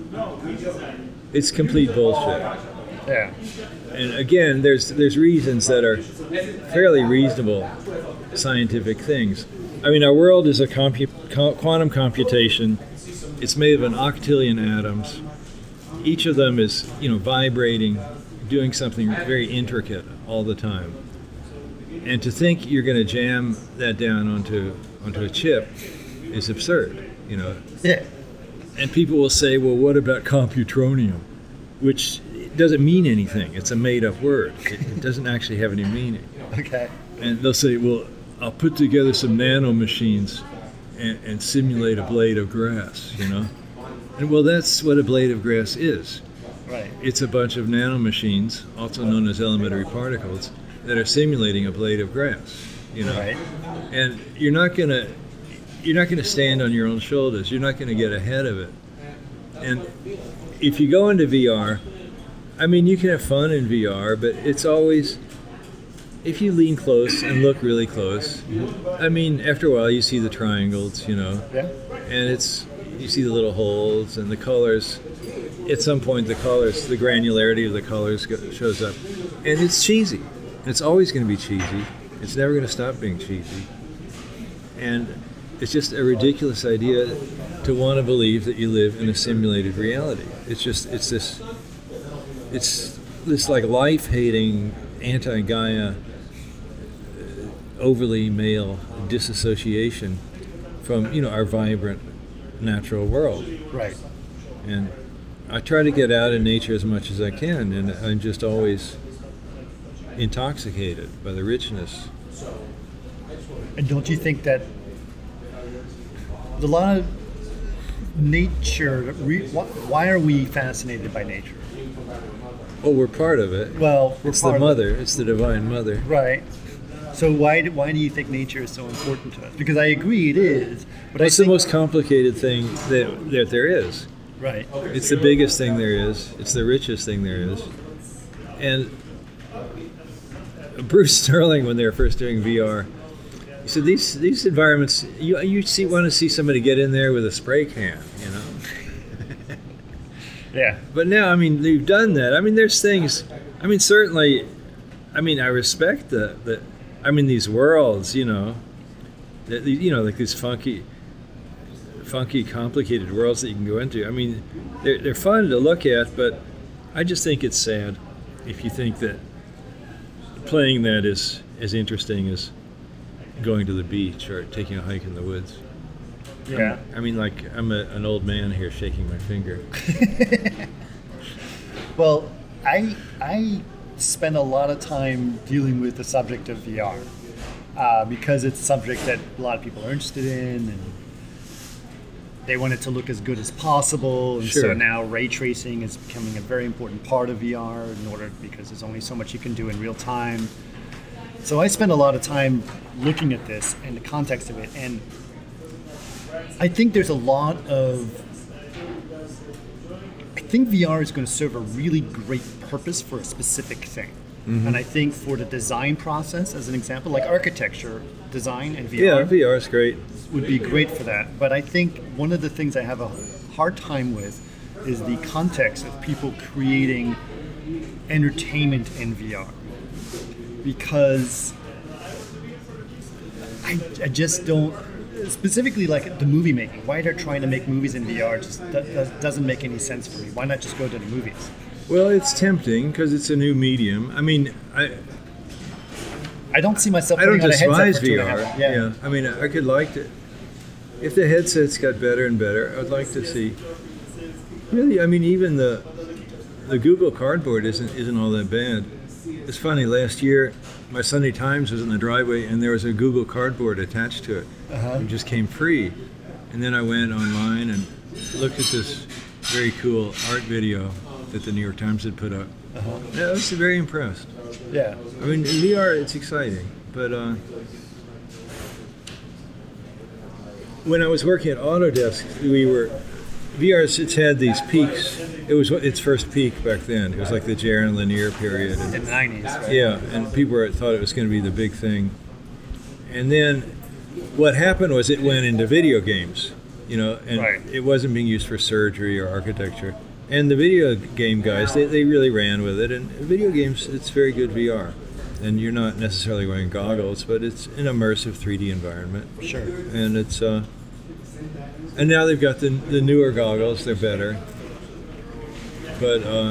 it's complete bullshit. Yeah. And again, there's there's reasons that are fairly reasonable scientific things. I mean, our world is a compu- co- quantum computation. It's made of an octillion atoms. Each of them is, you know, vibrating, doing something very intricate all the time. And to think you're going to jam that down onto onto a chip is absurd, you know. Yeah. And people will say, well, what about computronium? Which doesn't mean anything. It's a made-up word. It, it doesn't actually have any meaning. Okay. And they'll say, well, I'll put together some nano machines and, and simulate a blade of grass, you know? And well, that's what a blade of grass is. Right. It's a bunch of nanomachines, also known as elementary particles, that are simulating a blade of grass, you know? Right. And you're not gonna, you're not gonna stand on your own shoulders. You're not gonna get ahead of it. And if you go into V R, I mean, you can have fun in V R, but it's always, if you lean close and look really close, I mean, after a while you see the triangles, you know, Yeah. and it's, you see the little holes and the colors. At some point, the colors, the granularity of the colors go, shows up, and it's cheesy. It's always going to be cheesy. It's never going to stop being cheesy. And it's just a ridiculous idea to want to believe that you live in a simulated reality. It's just, it's this, it's this like life-hating, anti-Gaia, uh, overly male disassociation from, you know, our vibrant natural world. Right. And I try to get out in nature as much as I can, and I'm just always intoxicated by the richness. And don't you think that a lot of nature, re- wh- why are we fascinated by nature? Oh, we're part of it. Well, we're It's part the of it. mother. It's the divine mother. Right. So why do, why do you think nature is so important to us? Because I agree it is, but I It's the think, most complicated thing that, that there is. right. It's the biggest thing there is. It's the richest thing there is. And Bruce Sterling, when they were first doing V R, he said these these environments, you you see want to see somebody get in there with a spray can, you know. Yeah. But now, I mean, they've done that. I mean, there's things. I mean, certainly. I mean, I respect the the. I mean, these worlds, you know. That, you know, like these funky, funky, complicated worlds that you can go into. I mean, they're they're fun to look at, but I just think it's sad if you think that playing that is as interesting as going to the beach or taking a hike in the woods. Yeah. I mean, like, I'm a, an old man here shaking my finger. Well, I I spend a lot of time dealing with the subject of V R uh, because it's a subject that a lot of people are interested in, and they want it to look as good as possible. And so Sure. now ray tracing is becoming a very important part of V R in order because there's only so much you can do in real time. So I spend a lot of time looking at this and the context of it, and I think there's a lot of I think V R is going to serve a really great purpose for a specific thing. Mm-hmm. And I think for the design process, as an example, like architecture design and V R Yeah, V R is great. would be great for that. But I think one of the things I have a hard time with is the context of people creating entertainment in V R. Because I, I just don't. Specifically, like the movie making. Why they're trying to make movies in V R just do, do, doesn't make any sense for me. Why not just go to the movies? Well, it's tempting because it's a new medium. I mean, I I don't see myself. I don't putting on a headset despise for two V and a R. half- Yeah. Yeah. I mean, I could like to. If the headsets got better and better, I'd like to see. Really, I mean, even the the Google Cardboard isn't isn't all that bad. It's funny. Last year, my Sunday Times was in the driveway, and there was a Google Cardboard attached to it. Uh-huh. It just came free, and then I went online and looked at this very cool art video that the New York Times had put up. Uh-huh. Yeah, I was very impressed. Yeah. I mean, V R, it's exciting, but uh, when I was working at Autodesk, we were V R. It's had these peaks. It was its first peak back then. It was like the Jaron Lanier period. And, In the nineties, right? yeah, and people were, thought it was going to be the big thing. And then what happened was it went into video games, you know, and Right. it wasn't being used for surgery or architecture. And the video game guys, they, they really ran with it. And video games, it's very good V R. And you're not necessarily wearing goggles, but it's an immersive three D environment. Sure. And it's, uh, and now they've got the, the newer goggles, they're better. But uh,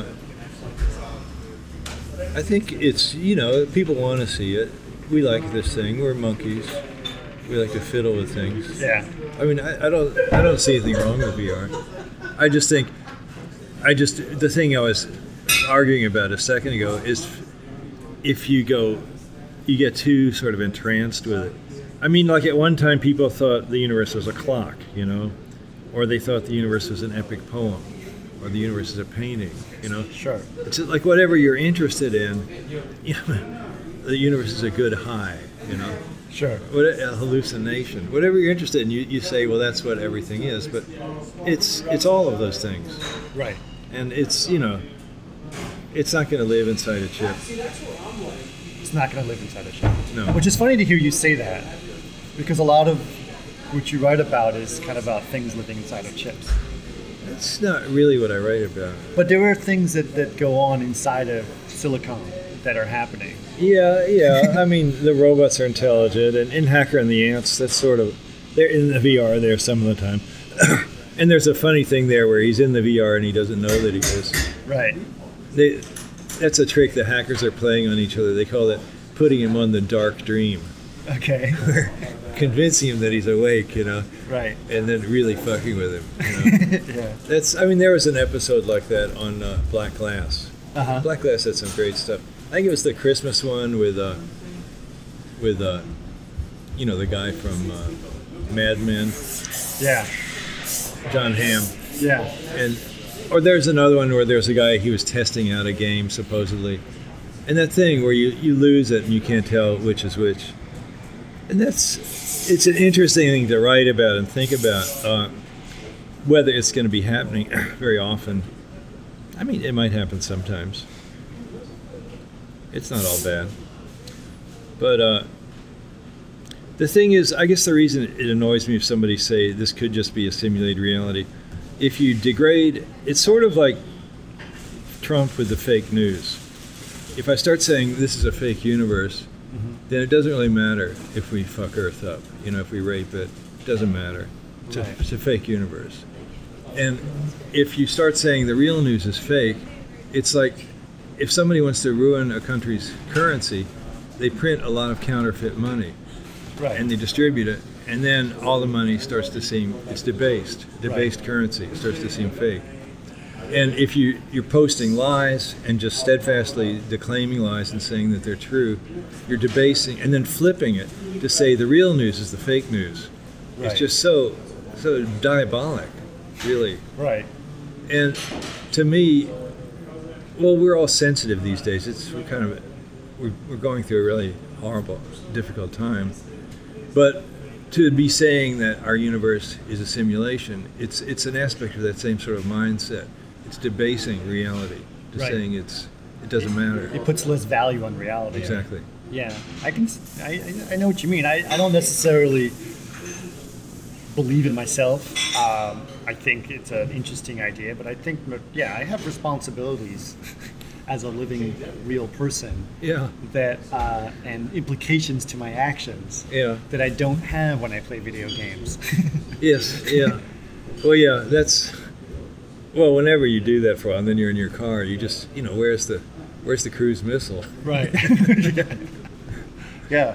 I think it's, you know, people want to see it. We like this thing, we're monkeys. We like to fiddle with things. Yeah. I mean, I, I don't, I don't see anything wrong with V R. I just think, I just the thing I was arguing about a second ago is, if you go, you get too sort of entranced with it. I mean, like at one time, people thought the universe was a clock, you know, or they thought the universe was an epic poem, or the universe is a painting, you know. Sure. It's like whatever you're interested in, you know, the universe is a good high, you know. Sure. What a hallucination. Whatever you're interested in, you, you say, well, that's what everything is. But it's it's all of those things. Right. And it's, you know, it's not going to live inside a chip. It's not going to live inside a chip. No. Which is funny to hear you say that, because a lot of what you write about is kind of about things living inside of chips. That's not really what I write about. But there are things that, that go on inside of silicon that are happening. Yeah, yeah. I mean, the robots are intelligent. And in Hacker and the Ants, that's sort of, they're in the V R there some of the time. And there's a funny thing there where he's in the V R and he doesn't know that he is. Right. They, that's a trick the hackers are playing on each other. They call it putting him on the dark dream. Okay. Convincing him that he's awake, you know, Right. and then really fucking with him. You know? Yeah. That's. I mean, there was an episode like that on uh, Black Glass. Uh-huh. Black Glass had some great stuff. I think it was the Christmas one with, uh, with, uh, you know, the guy from uh, Mad Men, Yeah. John Hamm, Yeah. and or there's another one where there's a guy, he was testing out a game supposedly, and that thing where you, you lose it and you can't tell which is which. And that's, it's an interesting thing to write about and think about, uh, whether it's going to be happening very often. I mean, it might happen sometimes. It's not all bad. But uh, the thing is, I guess the reason it annoys me if somebody say this could just be a simulated reality, if you degrade, it's sort of like Trump with the fake news. If I start saying this is a fake universe, mm-hmm. then it doesn't really matter if we fuck Earth up. You know, if we rape it, it doesn't matter. It's, Right. a, it's a fake universe. And if you start saying the real news is fake, it's like if somebody wants to ruin a country's currency, they print a lot of counterfeit money Right. and they distribute it, and then all the money starts to seem, it's debased, debased currency. It starts to seem fake. And if you, you're posting lies and just steadfastly declaiming lies and saying that they're true, you're debasing and then flipping it to say the real news is the fake news. Right. It's just so so diabolic, really. Right. And to me, well, we're all sensitive these days. It's we're kind of we're, we're going through a really horrible, difficult time. But to be saying that our universe is a simulation, it's it's an aspect of that same sort of mindset. It's debasing reality, to Right. saying it's it doesn't matter. It puts less value on reality. Exactly. Yeah, I can. s- I, I- I know what you mean. I, I don't necessarily believe it myself. Um, I think it's an interesting idea, but I think, yeah, I have responsibilities as a living, real person. Yeah. That uh, and implications to my actions. Yeah. That I don't have when I play video games. Yes. Yeah. Well, yeah. That's well. Whenever you do that for a while, and then you're in your car, you just you know where's the where's the cruise missile? Right. yeah. yeah.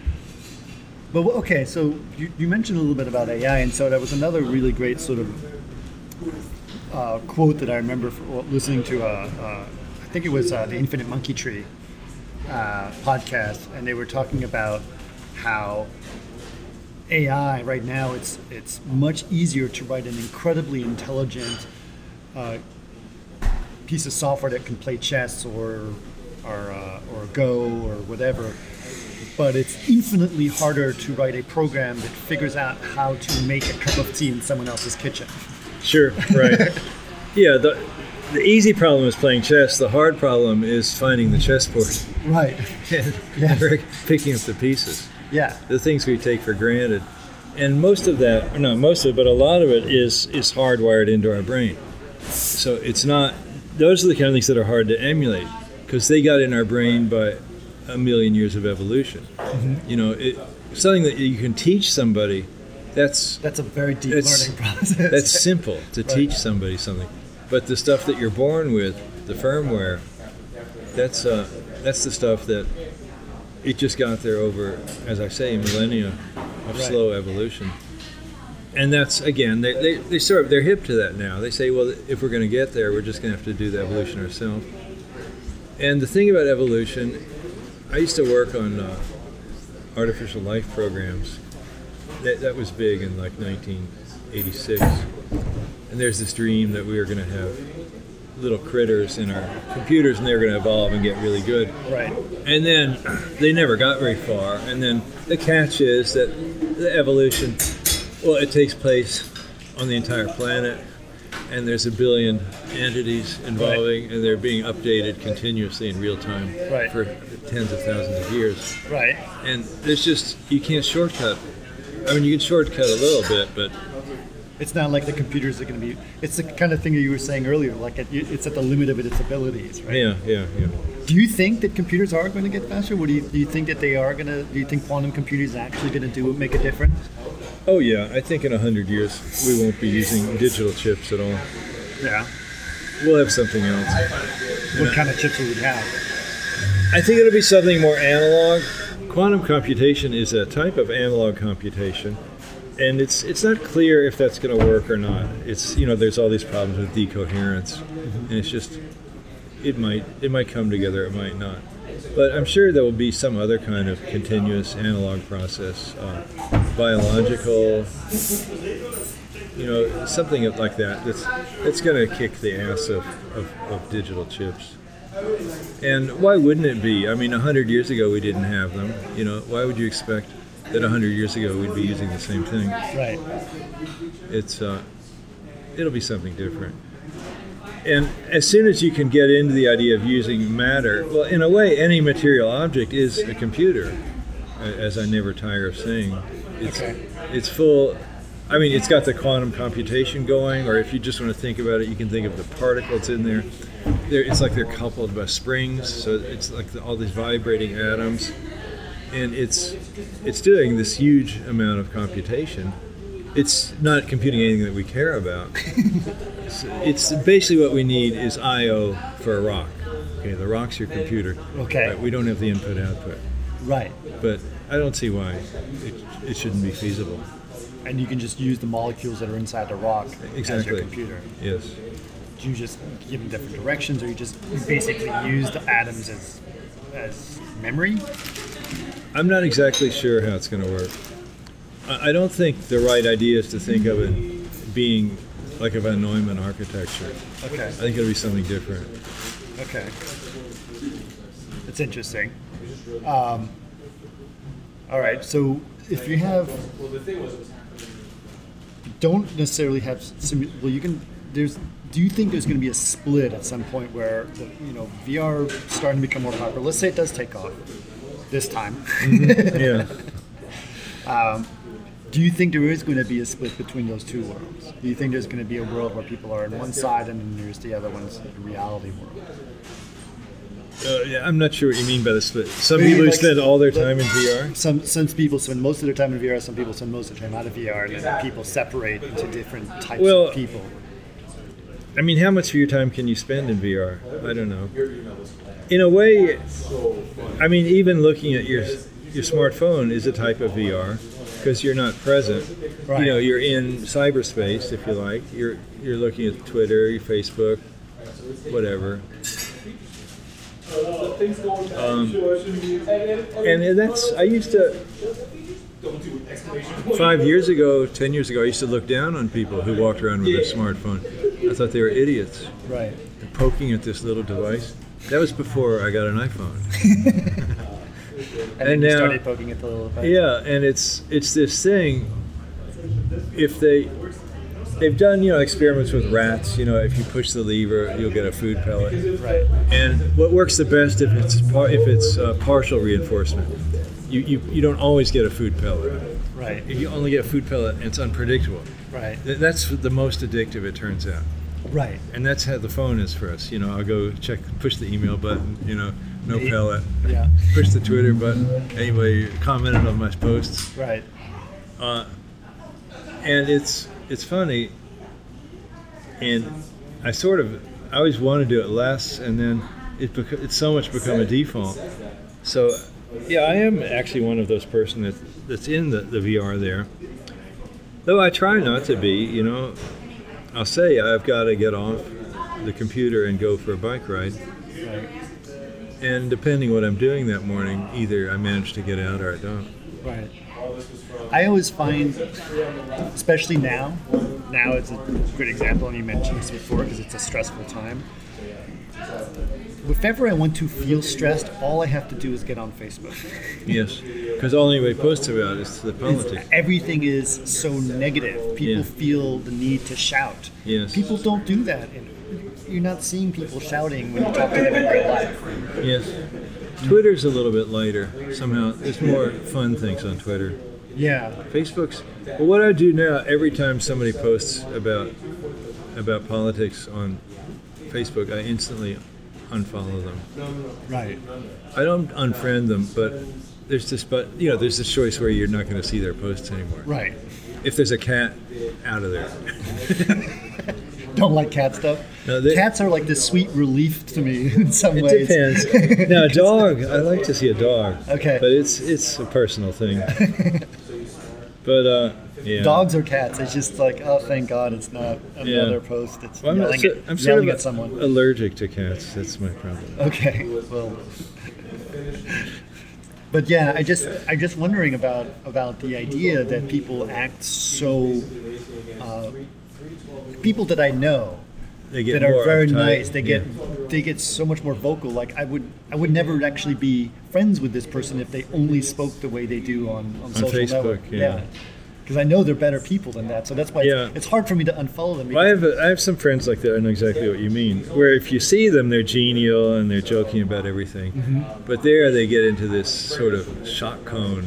But okay, so you, you mentioned a little bit about A I, and so that was another really great sort of uh, quote that I remember for, listening to. Uh, uh, I think it was uh, the Infinite Monkey Tree uh, podcast, and they were talking about how A I right now it's it's much easier to write an incredibly intelligent uh, piece of software that can play chess or or uh, or Go or whatever. But it's infinitely harder to write a program that figures out how to make a cup of tea in someone else's kitchen. Sure, right. yeah, the the easy problem is playing chess. The hard problem is finding the chessboard Right. and Yeah. picking up the pieces. Yeah. The things we take for granted. And most of that, not most of it, but a lot of it is is hardwired into our brain. So it's not, those are the kind of things that are hard to emulate because they got in our brain by a million years of evolution. Mm-hmm. You know, it, something that you can teach somebody, that's That's a very deep That's- learning process. that's simple to Right. teach somebody something. But the stuff that you're born with, the firmware, that's uh, that's the stuff that it just got there over, as I say, millennia of Right. slow evolution. And that's, again, they, they, they sort of, they're hip to that now. They say, well, if we're going to get there, we're just going to have to do the evolution ourselves. And the thing about evolution, I used to work on uh, artificial life programs. That, that was big in like nineteen eighty-six. And there's this dream that we were going to have little critters in our computers and they were going to evolve and get really good. Right. And then they never got very far. And then the catch is that the evolution, well, it takes place on the entire planet. And there's a billion entities involving, and they're being updated continuously in real time Right. for tens of thousands of years. Right. And there's just, you can't shortcut. I mean, you can shortcut a little bit, but It's not like the computers are going to be. It's the kind of thing that you were saying earlier. Like it, it's at the limit of its abilities, right? yeah, yeah, yeah. Do you think that computers are going to get faster? What do you, do you think that they are going to? Do you think quantum computers are actually going to do make a difference? Oh, yeah, I think in a hundred years we won't be using digital chips at all. Yeah. We'll have something else. What kind of chips will we have? I think it'll be something more analog. Quantum computation is a type of analog computation, and it's it's not clear if that's going to work or not. It's, you know, there's all these problems with decoherence, and it's just, it might it might come together, it might not. But I'm sure there will be some other kind of continuous analog process, uh, biological, you know, something like that. That's that's going to kick the ass of, of, of digital chips. And why wouldn't it be? I mean, a hundred years ago we didn't have them. You know, why would you expect that a hundred years ago we'd be using the same thing? Right. It's uh, it'll be something different. And as soon as you can get into the idea of using matter, well, in a way, any material object is a computer, as I never tire of saying. It's, Okay. it's full, I mean, it's got the quantum computation going, or if you just want to think about it, you can think of the particles in there. They're, it's like they're coupled by springs, so it's like the, all these vibrating atoms. And it's it's doing this huge amount of computation. It's not computing anything that we care about. it's, it's basically what we need is I O for a rock. Okay, the rock's your computer. Okay. Right, we don't have the input-output. Right. But I don't see why it, it shouldn't be feasible. And you can just use the molecules that are inside the rock as your Exactly. computer. Yes. Do you just give them different directions, or you just you basically use the atoms as as memory? I'm not exactly sure how it's going to work. I I don't think the right idea is to think of it being like a von Neumann architecture. Okay. I think it'll be something different. Okay. It's interesting. Um, all right. So if you have, don't necessarily have simu- well, you can. There's. Do you think there's going to be a split at some point where the, you know V R starting to become more popular? Let's say it does take off this time. Yeah. Um, do you think there is going to be a split between those two worlds? Do you think there's going to be a world where people are on one side and then there's the other one's the reality world? Uh, yeah, I'm not sure what you mean by the split. Some Maybe people who like- spend all their time in V R. Some some people spend most of their time in V R. Some people spend most of their time out of V R, and then people separate into different types Well, of people. I mean, how much of your time can you spend in V R? I don't know. In a way, I mean, even looking at your your smartphone is a type of V R because you're not present. Right. You know, you're in cyberspace, if you like. You're you're looking at Twitter, your Facebook, whatever. Um, and that's I used to. Five years ago, ten years ago, I used to look down on people who walked around with a smartphone. I thought they were idiots. Right. They're poking at this little device. That was before I got an iPhone. And, then And you now- started poking at the little device. Yeah, and it's it's this thing. If they they've done you know experiments with rats, you know, if you push the lever, you'll get a food pellet. Right. And what works the best if it's par- if it's uh, partial reinforcement. You, you you don't always get a food pellet. Right. If you only get a food pellet, it's unpredictable. Right. Th- That's the most addictive, it turns out. Right. And that's how the phone is for us. You know, I'll go check, push the email button, you know, no Yeah. pellet. Yeah. Push the Twitter button. Anybody commented on my posts. Right. Uh, and it's it's funny. And I sort of, I always want to do it less, and then it beco- it's so much become a default. So, yeah, I am actually one of those person that, that's in the, the V R there. Though I try not to be, you know. I'll say I've got to get off the computer and go for a bike ride. Right. And depending what I'm doing that morning, either I manage to get out or I don't. Right. I always find, especially now, now it's a good example, and you mentioned this before because it's a stressful time. If ever I want to feel stressed, all I have to do is get on Facebook. Yes, because all anybody posts about is the politics. Everything is so negative. People Yeah. feel the need to shout. Yes. People don't do that. You're not seeing people shouting when you talk to them in real life. Yes. Twitter's a little bit lighter. Somehow, there's more fun things on Twitter. Yeah. Facebook's. Well, what I do now, every time somebody posts about about politics on Facebook, I instantly unfollow them. Right. I don't unfriend them, but there's this, but you know, there's this choice where you're not going to see their posts anymore. Right. If there's a cat, out of there. Don't like cat stuff. No, they- Cats are like this sweet relief to me in some It ways. depends. Now, a dog, I like to see a dog. Okay. But it's it's a personal thing. But uh, yeah. Dogs or cats? It's just like, oh, thank God, it's not another Yeah. post. It's Well, I'm, yelling, so, at, I'm sort yelling of at someone. allergic to cats. That's my problem. Okay, well, but yeah, I just I just wondering about about the idea that people act so. Uh, people that I know They get that are more very uptight. nice, they get Yeah. they get so much more vocal. Like I would I would never actually be friends with this person if they only spoke the way they do on on, social Facebook, network. yeah. Because I know they're better people than that, so that's why Yeah. it's, it's hard for me to unfollow them. Well, I have a, I have some friends like that. I know exactly what you mean. Where if you see them, they're genial and they're joking about everything, Mm-hmm. but there they get into this sort of shock cone.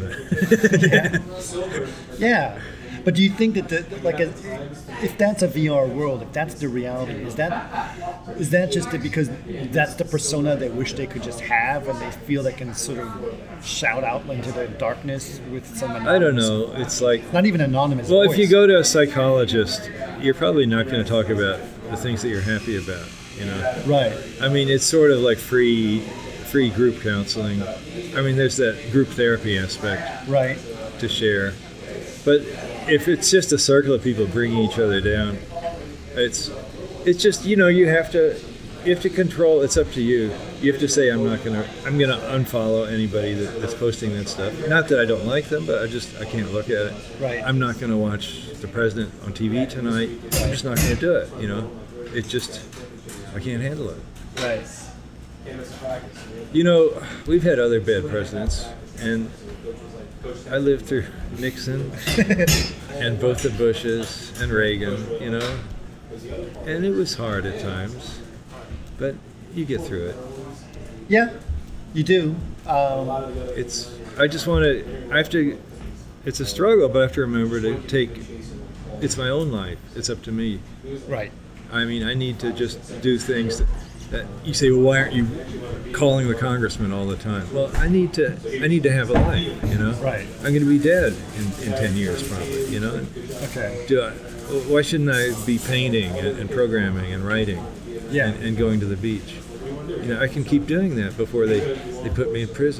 Yeah, but do you think that the, like a, if that's a V R world, if that's the reality, is that is that just because that's the persona they wish they could just have, and they feel they can sort of shout out into the darkness with some anonymous, I don't know. It's like, not even anonymous. well, voice. if you go to a psychologist, you're probably not going to talk about the things that you're happy about. You know. right, I mean, it's sort of like free, free group counseling. I mean, there's that group therapy aspect right, to share, but if it's just a circle of people bringing each other down, it's, it's just you know you have to, you have to control. It's up to you. You have to say I'm not gonna, I'm gonna unfollow anybody that, that's posting that stuff. Not that I don't like them, but I just I can't look at it. Right. I'm not gonna watch the president on T V tonight. I'm just not gonna do it. You know, it just, I can't handle it. right, You know, we've had other bad presidents, and I lived through Nixon and both the Bushes and Reagan, you know, and it was hard at times, but you get through it. yeah, you do. Um, It's, I just want to, I have to, it's a struggle, but I have to remember to take, it's my own life. It's up to me. right, I mean, I need to just do things that, Uh, you say, well, why aren't you calling the congressman all the time? Well, I need to. I need to have a life. You know. Right. I'm going to be dead in, in ten years, probably. You know. Okay. Do I, why shouldn't I be painting and, and programming and writing? Yeah. And, and going to the beach. You know, I can keep doing that before they, they put me in prison.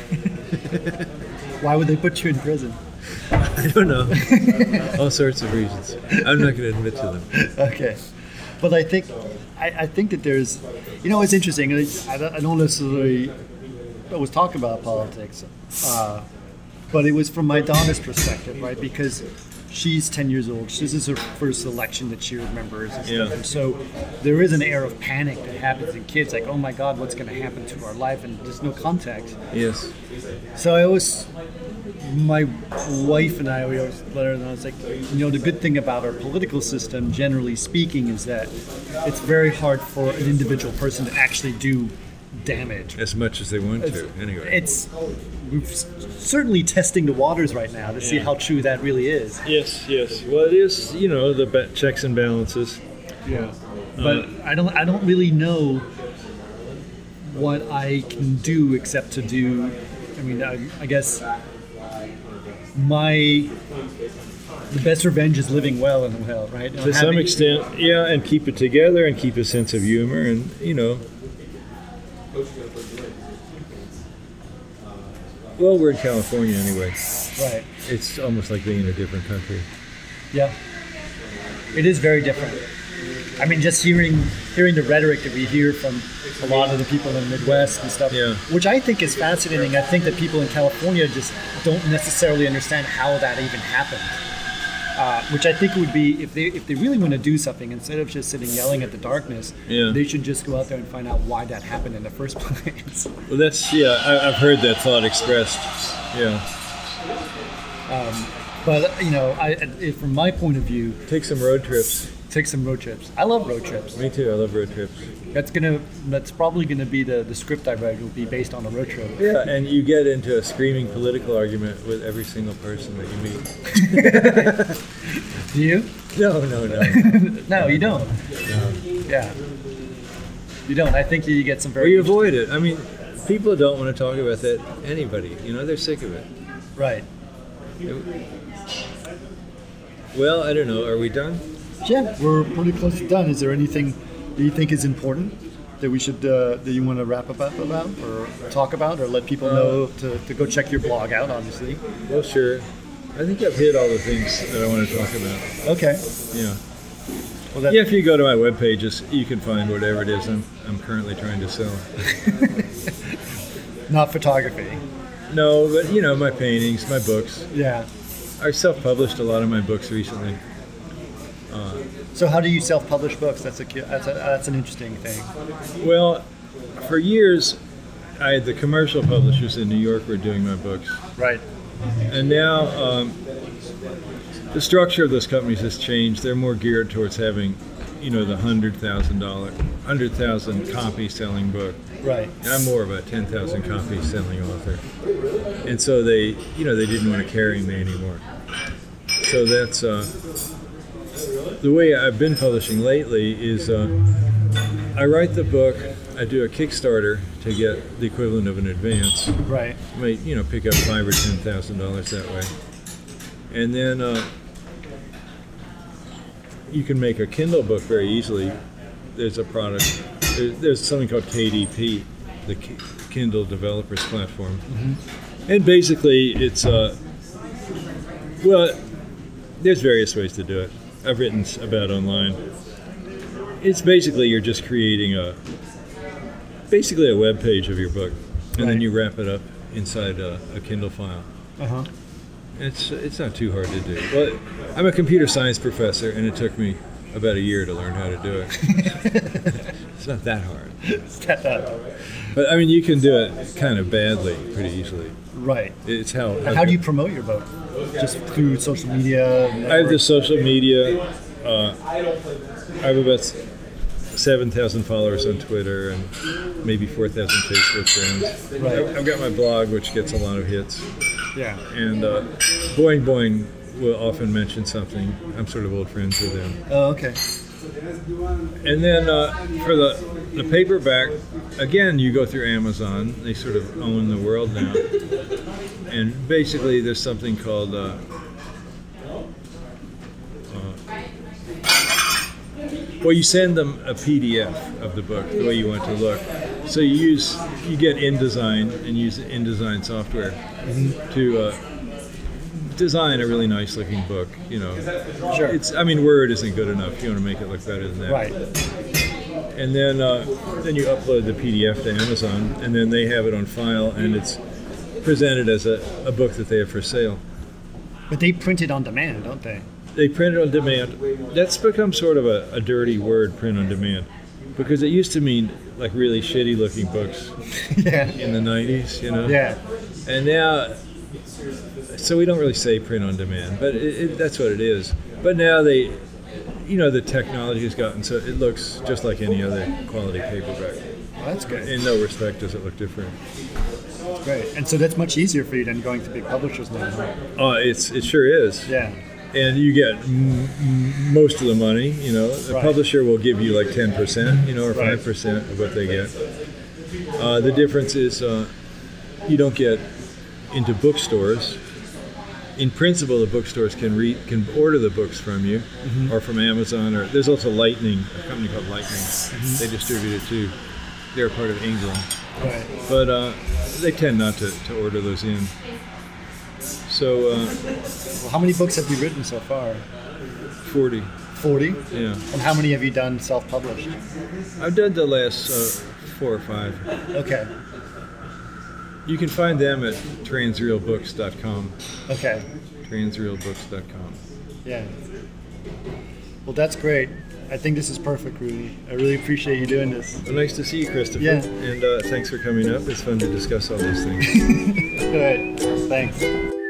Why would they put you in prison? I don't know. All sorts of reasons. I'm not going to admit to them. Okay. But I think I, I think that there's, you know, it's interesting. I, I don't I don't necessarily always talk about politics, uh, but it was from my daughter's perspective, right? Because she's ten years old. This is her first election that she remembers. And, Yeah. stuff. And so there is an air of panic that happens in kids, like, oh my God, what's going to happen to our life? And there's no context. Yes. So I always, my wife and I, we always let her know, it's like, you know, the good thing about our political system, generally speaking, is that it's very hard for an individual person to actually do damage. As much as they want to, anyway. It's we're certainly testing the waters right now to see Yeah. how true that really is. Yes, yes. Well, it is, you know, the ba- checks and balances. Yeah. But I don't I don't really know what I can do except to do. I mean, I, I guess my the best revenge is living well and well, right? To some extent, yeah, and keep it together and keep a sense of humor and, you know. Well, we're in California anyway. Right. It's almost like being in a different country. Yeah. It is very different. I mean, just hearing hearing the rhetoric that we hear from a lot of the people in the Midwest and stuff, Yeah. which I think is fascinating. I think that people in California just don't necessarily understand how that even happened. Uh, which I think would be, if they if they really want to do something, instead of just sitting yelling at the darkness, Yeah. they should just go out there and find out why that happened in the first place. Well, that's, yeah, I, I've heard that thought expressed. Yeah. But, you know, I, I- from my point of view, Take some road trips. take some road trips. I love road trips. Me too, I love road trips. That's gonna. That's probably gonna be the, the script I write will be based on a road trip. Yeah, and you get into a screaming political argument with every single person that you meet. Do you? No, no, no. No, you don't. Yeah. You don't. I think you get some Or very you avoid it. I mean, people don't want to talk about that. Anybody, you know, they're sick of it. right. Well, I don't know. Are we done? Yeah, we're pretty close to done. Is there anything that you think is important that we should uh, that you want to wrap up about or talk about or let people know to, to go check your blog out? Obviously. Well, sure. I think I've hit all the things that I want to talk about. Okay. Yeah. Well, that, Yeah, if you go to my webpage, just- you can find whatever it is I'm, I'm currently trying to sell. not photography. No, but, you know, my paintings, my books. Yeah. I self-published a lot of my books recently. So how do you self-publish books? That's a cu- that's a, that's an interesting thing. Well, for years, I had the commercial publishers in New York were doing my books. Right. And now um, the structure of those companies has changed. They're more geared towards having, you know, the hundred thousand dollar, hundred thousand copy selling book. Right. And I'm more of a ten thousand copy selling author. And so they, you know, they didn't want to carry me anymore. So that's uh, the way I've been publishing lately. Is uh, I write the book, I do a Kickstarter to get the equivalent of an advance. Right. I might, you know, pick up five or ten thousand dollars that way, and then uh, you can make a Kindle book very easily. There's a product. There's, there's something called K D P, the K- Kindle Developers Platform, and basically it's uh, well, there's various ways to do it. I've written s- about online. It's basically you're just creating a basically a web page of your book, and then Right. you wrap it up inside a, a Kindle file. Uh huh. It's it's not too hard to do. Well, I'm a computer science professor, and it took me about a year to learn how to do it. It's not that hard, but I mean you can do it kind of badly pretty easily. Right. It's how. And how do you promote your book? Just through social media? I have the social media. Uh, I have about seven thousand followers on Twitter and maybe four thousand Facebook friends. Right. I've I've got my blog, which gets a lot of hits. Yeah. And uh, Boing Boing will often mention something. I'm sort of old friends with them. Oh, okay. And then uh, for the the paperback, again, you go through Amazon. They sort of own the world now. And basically, there's something called uh, uh, well, you send them a P D F of the book, the way you want to look. So you use you get InDesign and use InDesign software mm-hmm. to uh, design a really nice looking book. You know, Sure. It's I mean, Word isn't good enough. You want to make it look better than that. Right. And then uh, then you upload the P D F to Amazon, and then they have it on file, and it's presented as a, a book that they have for sale. But they print it on demand, don't they? They print it on demand. That's become sort of a, a dirty word, print on demand, because it used to mean like really shitty looking books Yeah. in the nineties, you know? Yeah. And now, so we don't really say print on demand, but it, it, that's what it is. But now they, you know, the technology has gotten so it looks just like any other quality paperback. Well, that's good. In no respect does it look different. Great. And so that's much easier for you than going to big publishers now. Huh? Oh, it's it sure is. Yeah. And you get m- m- most of the money. You know, the Right. publisher will give you like ten percent, you know, or Right. five percent of what they get. Uh, the difference is uh, you don't get into bookstores. In principle, the bookstores can read, can order the books from you, mm-hmm. or from Amazon, or there's also Lightning, a company called Lightning. Mm-hmm. They distribute it too. They're part of Ingram, Right. but uh, they tend not to, to order those in. So uh, Well, how many books have you written so far? forty, forty? yeah. And how many have you done self-published? I've done the last uh, four or five. Okay. You can find them at transreal books dot com. Okay. transreal books dot com. Yeah. Well, that's great. I think this is perfect, Rudy. I really appreciate you doing this. Well, nice to see you, Christopher. Yeah. And uh, thanks for coming up. It's fun to discuss all these things. All right. Thanks.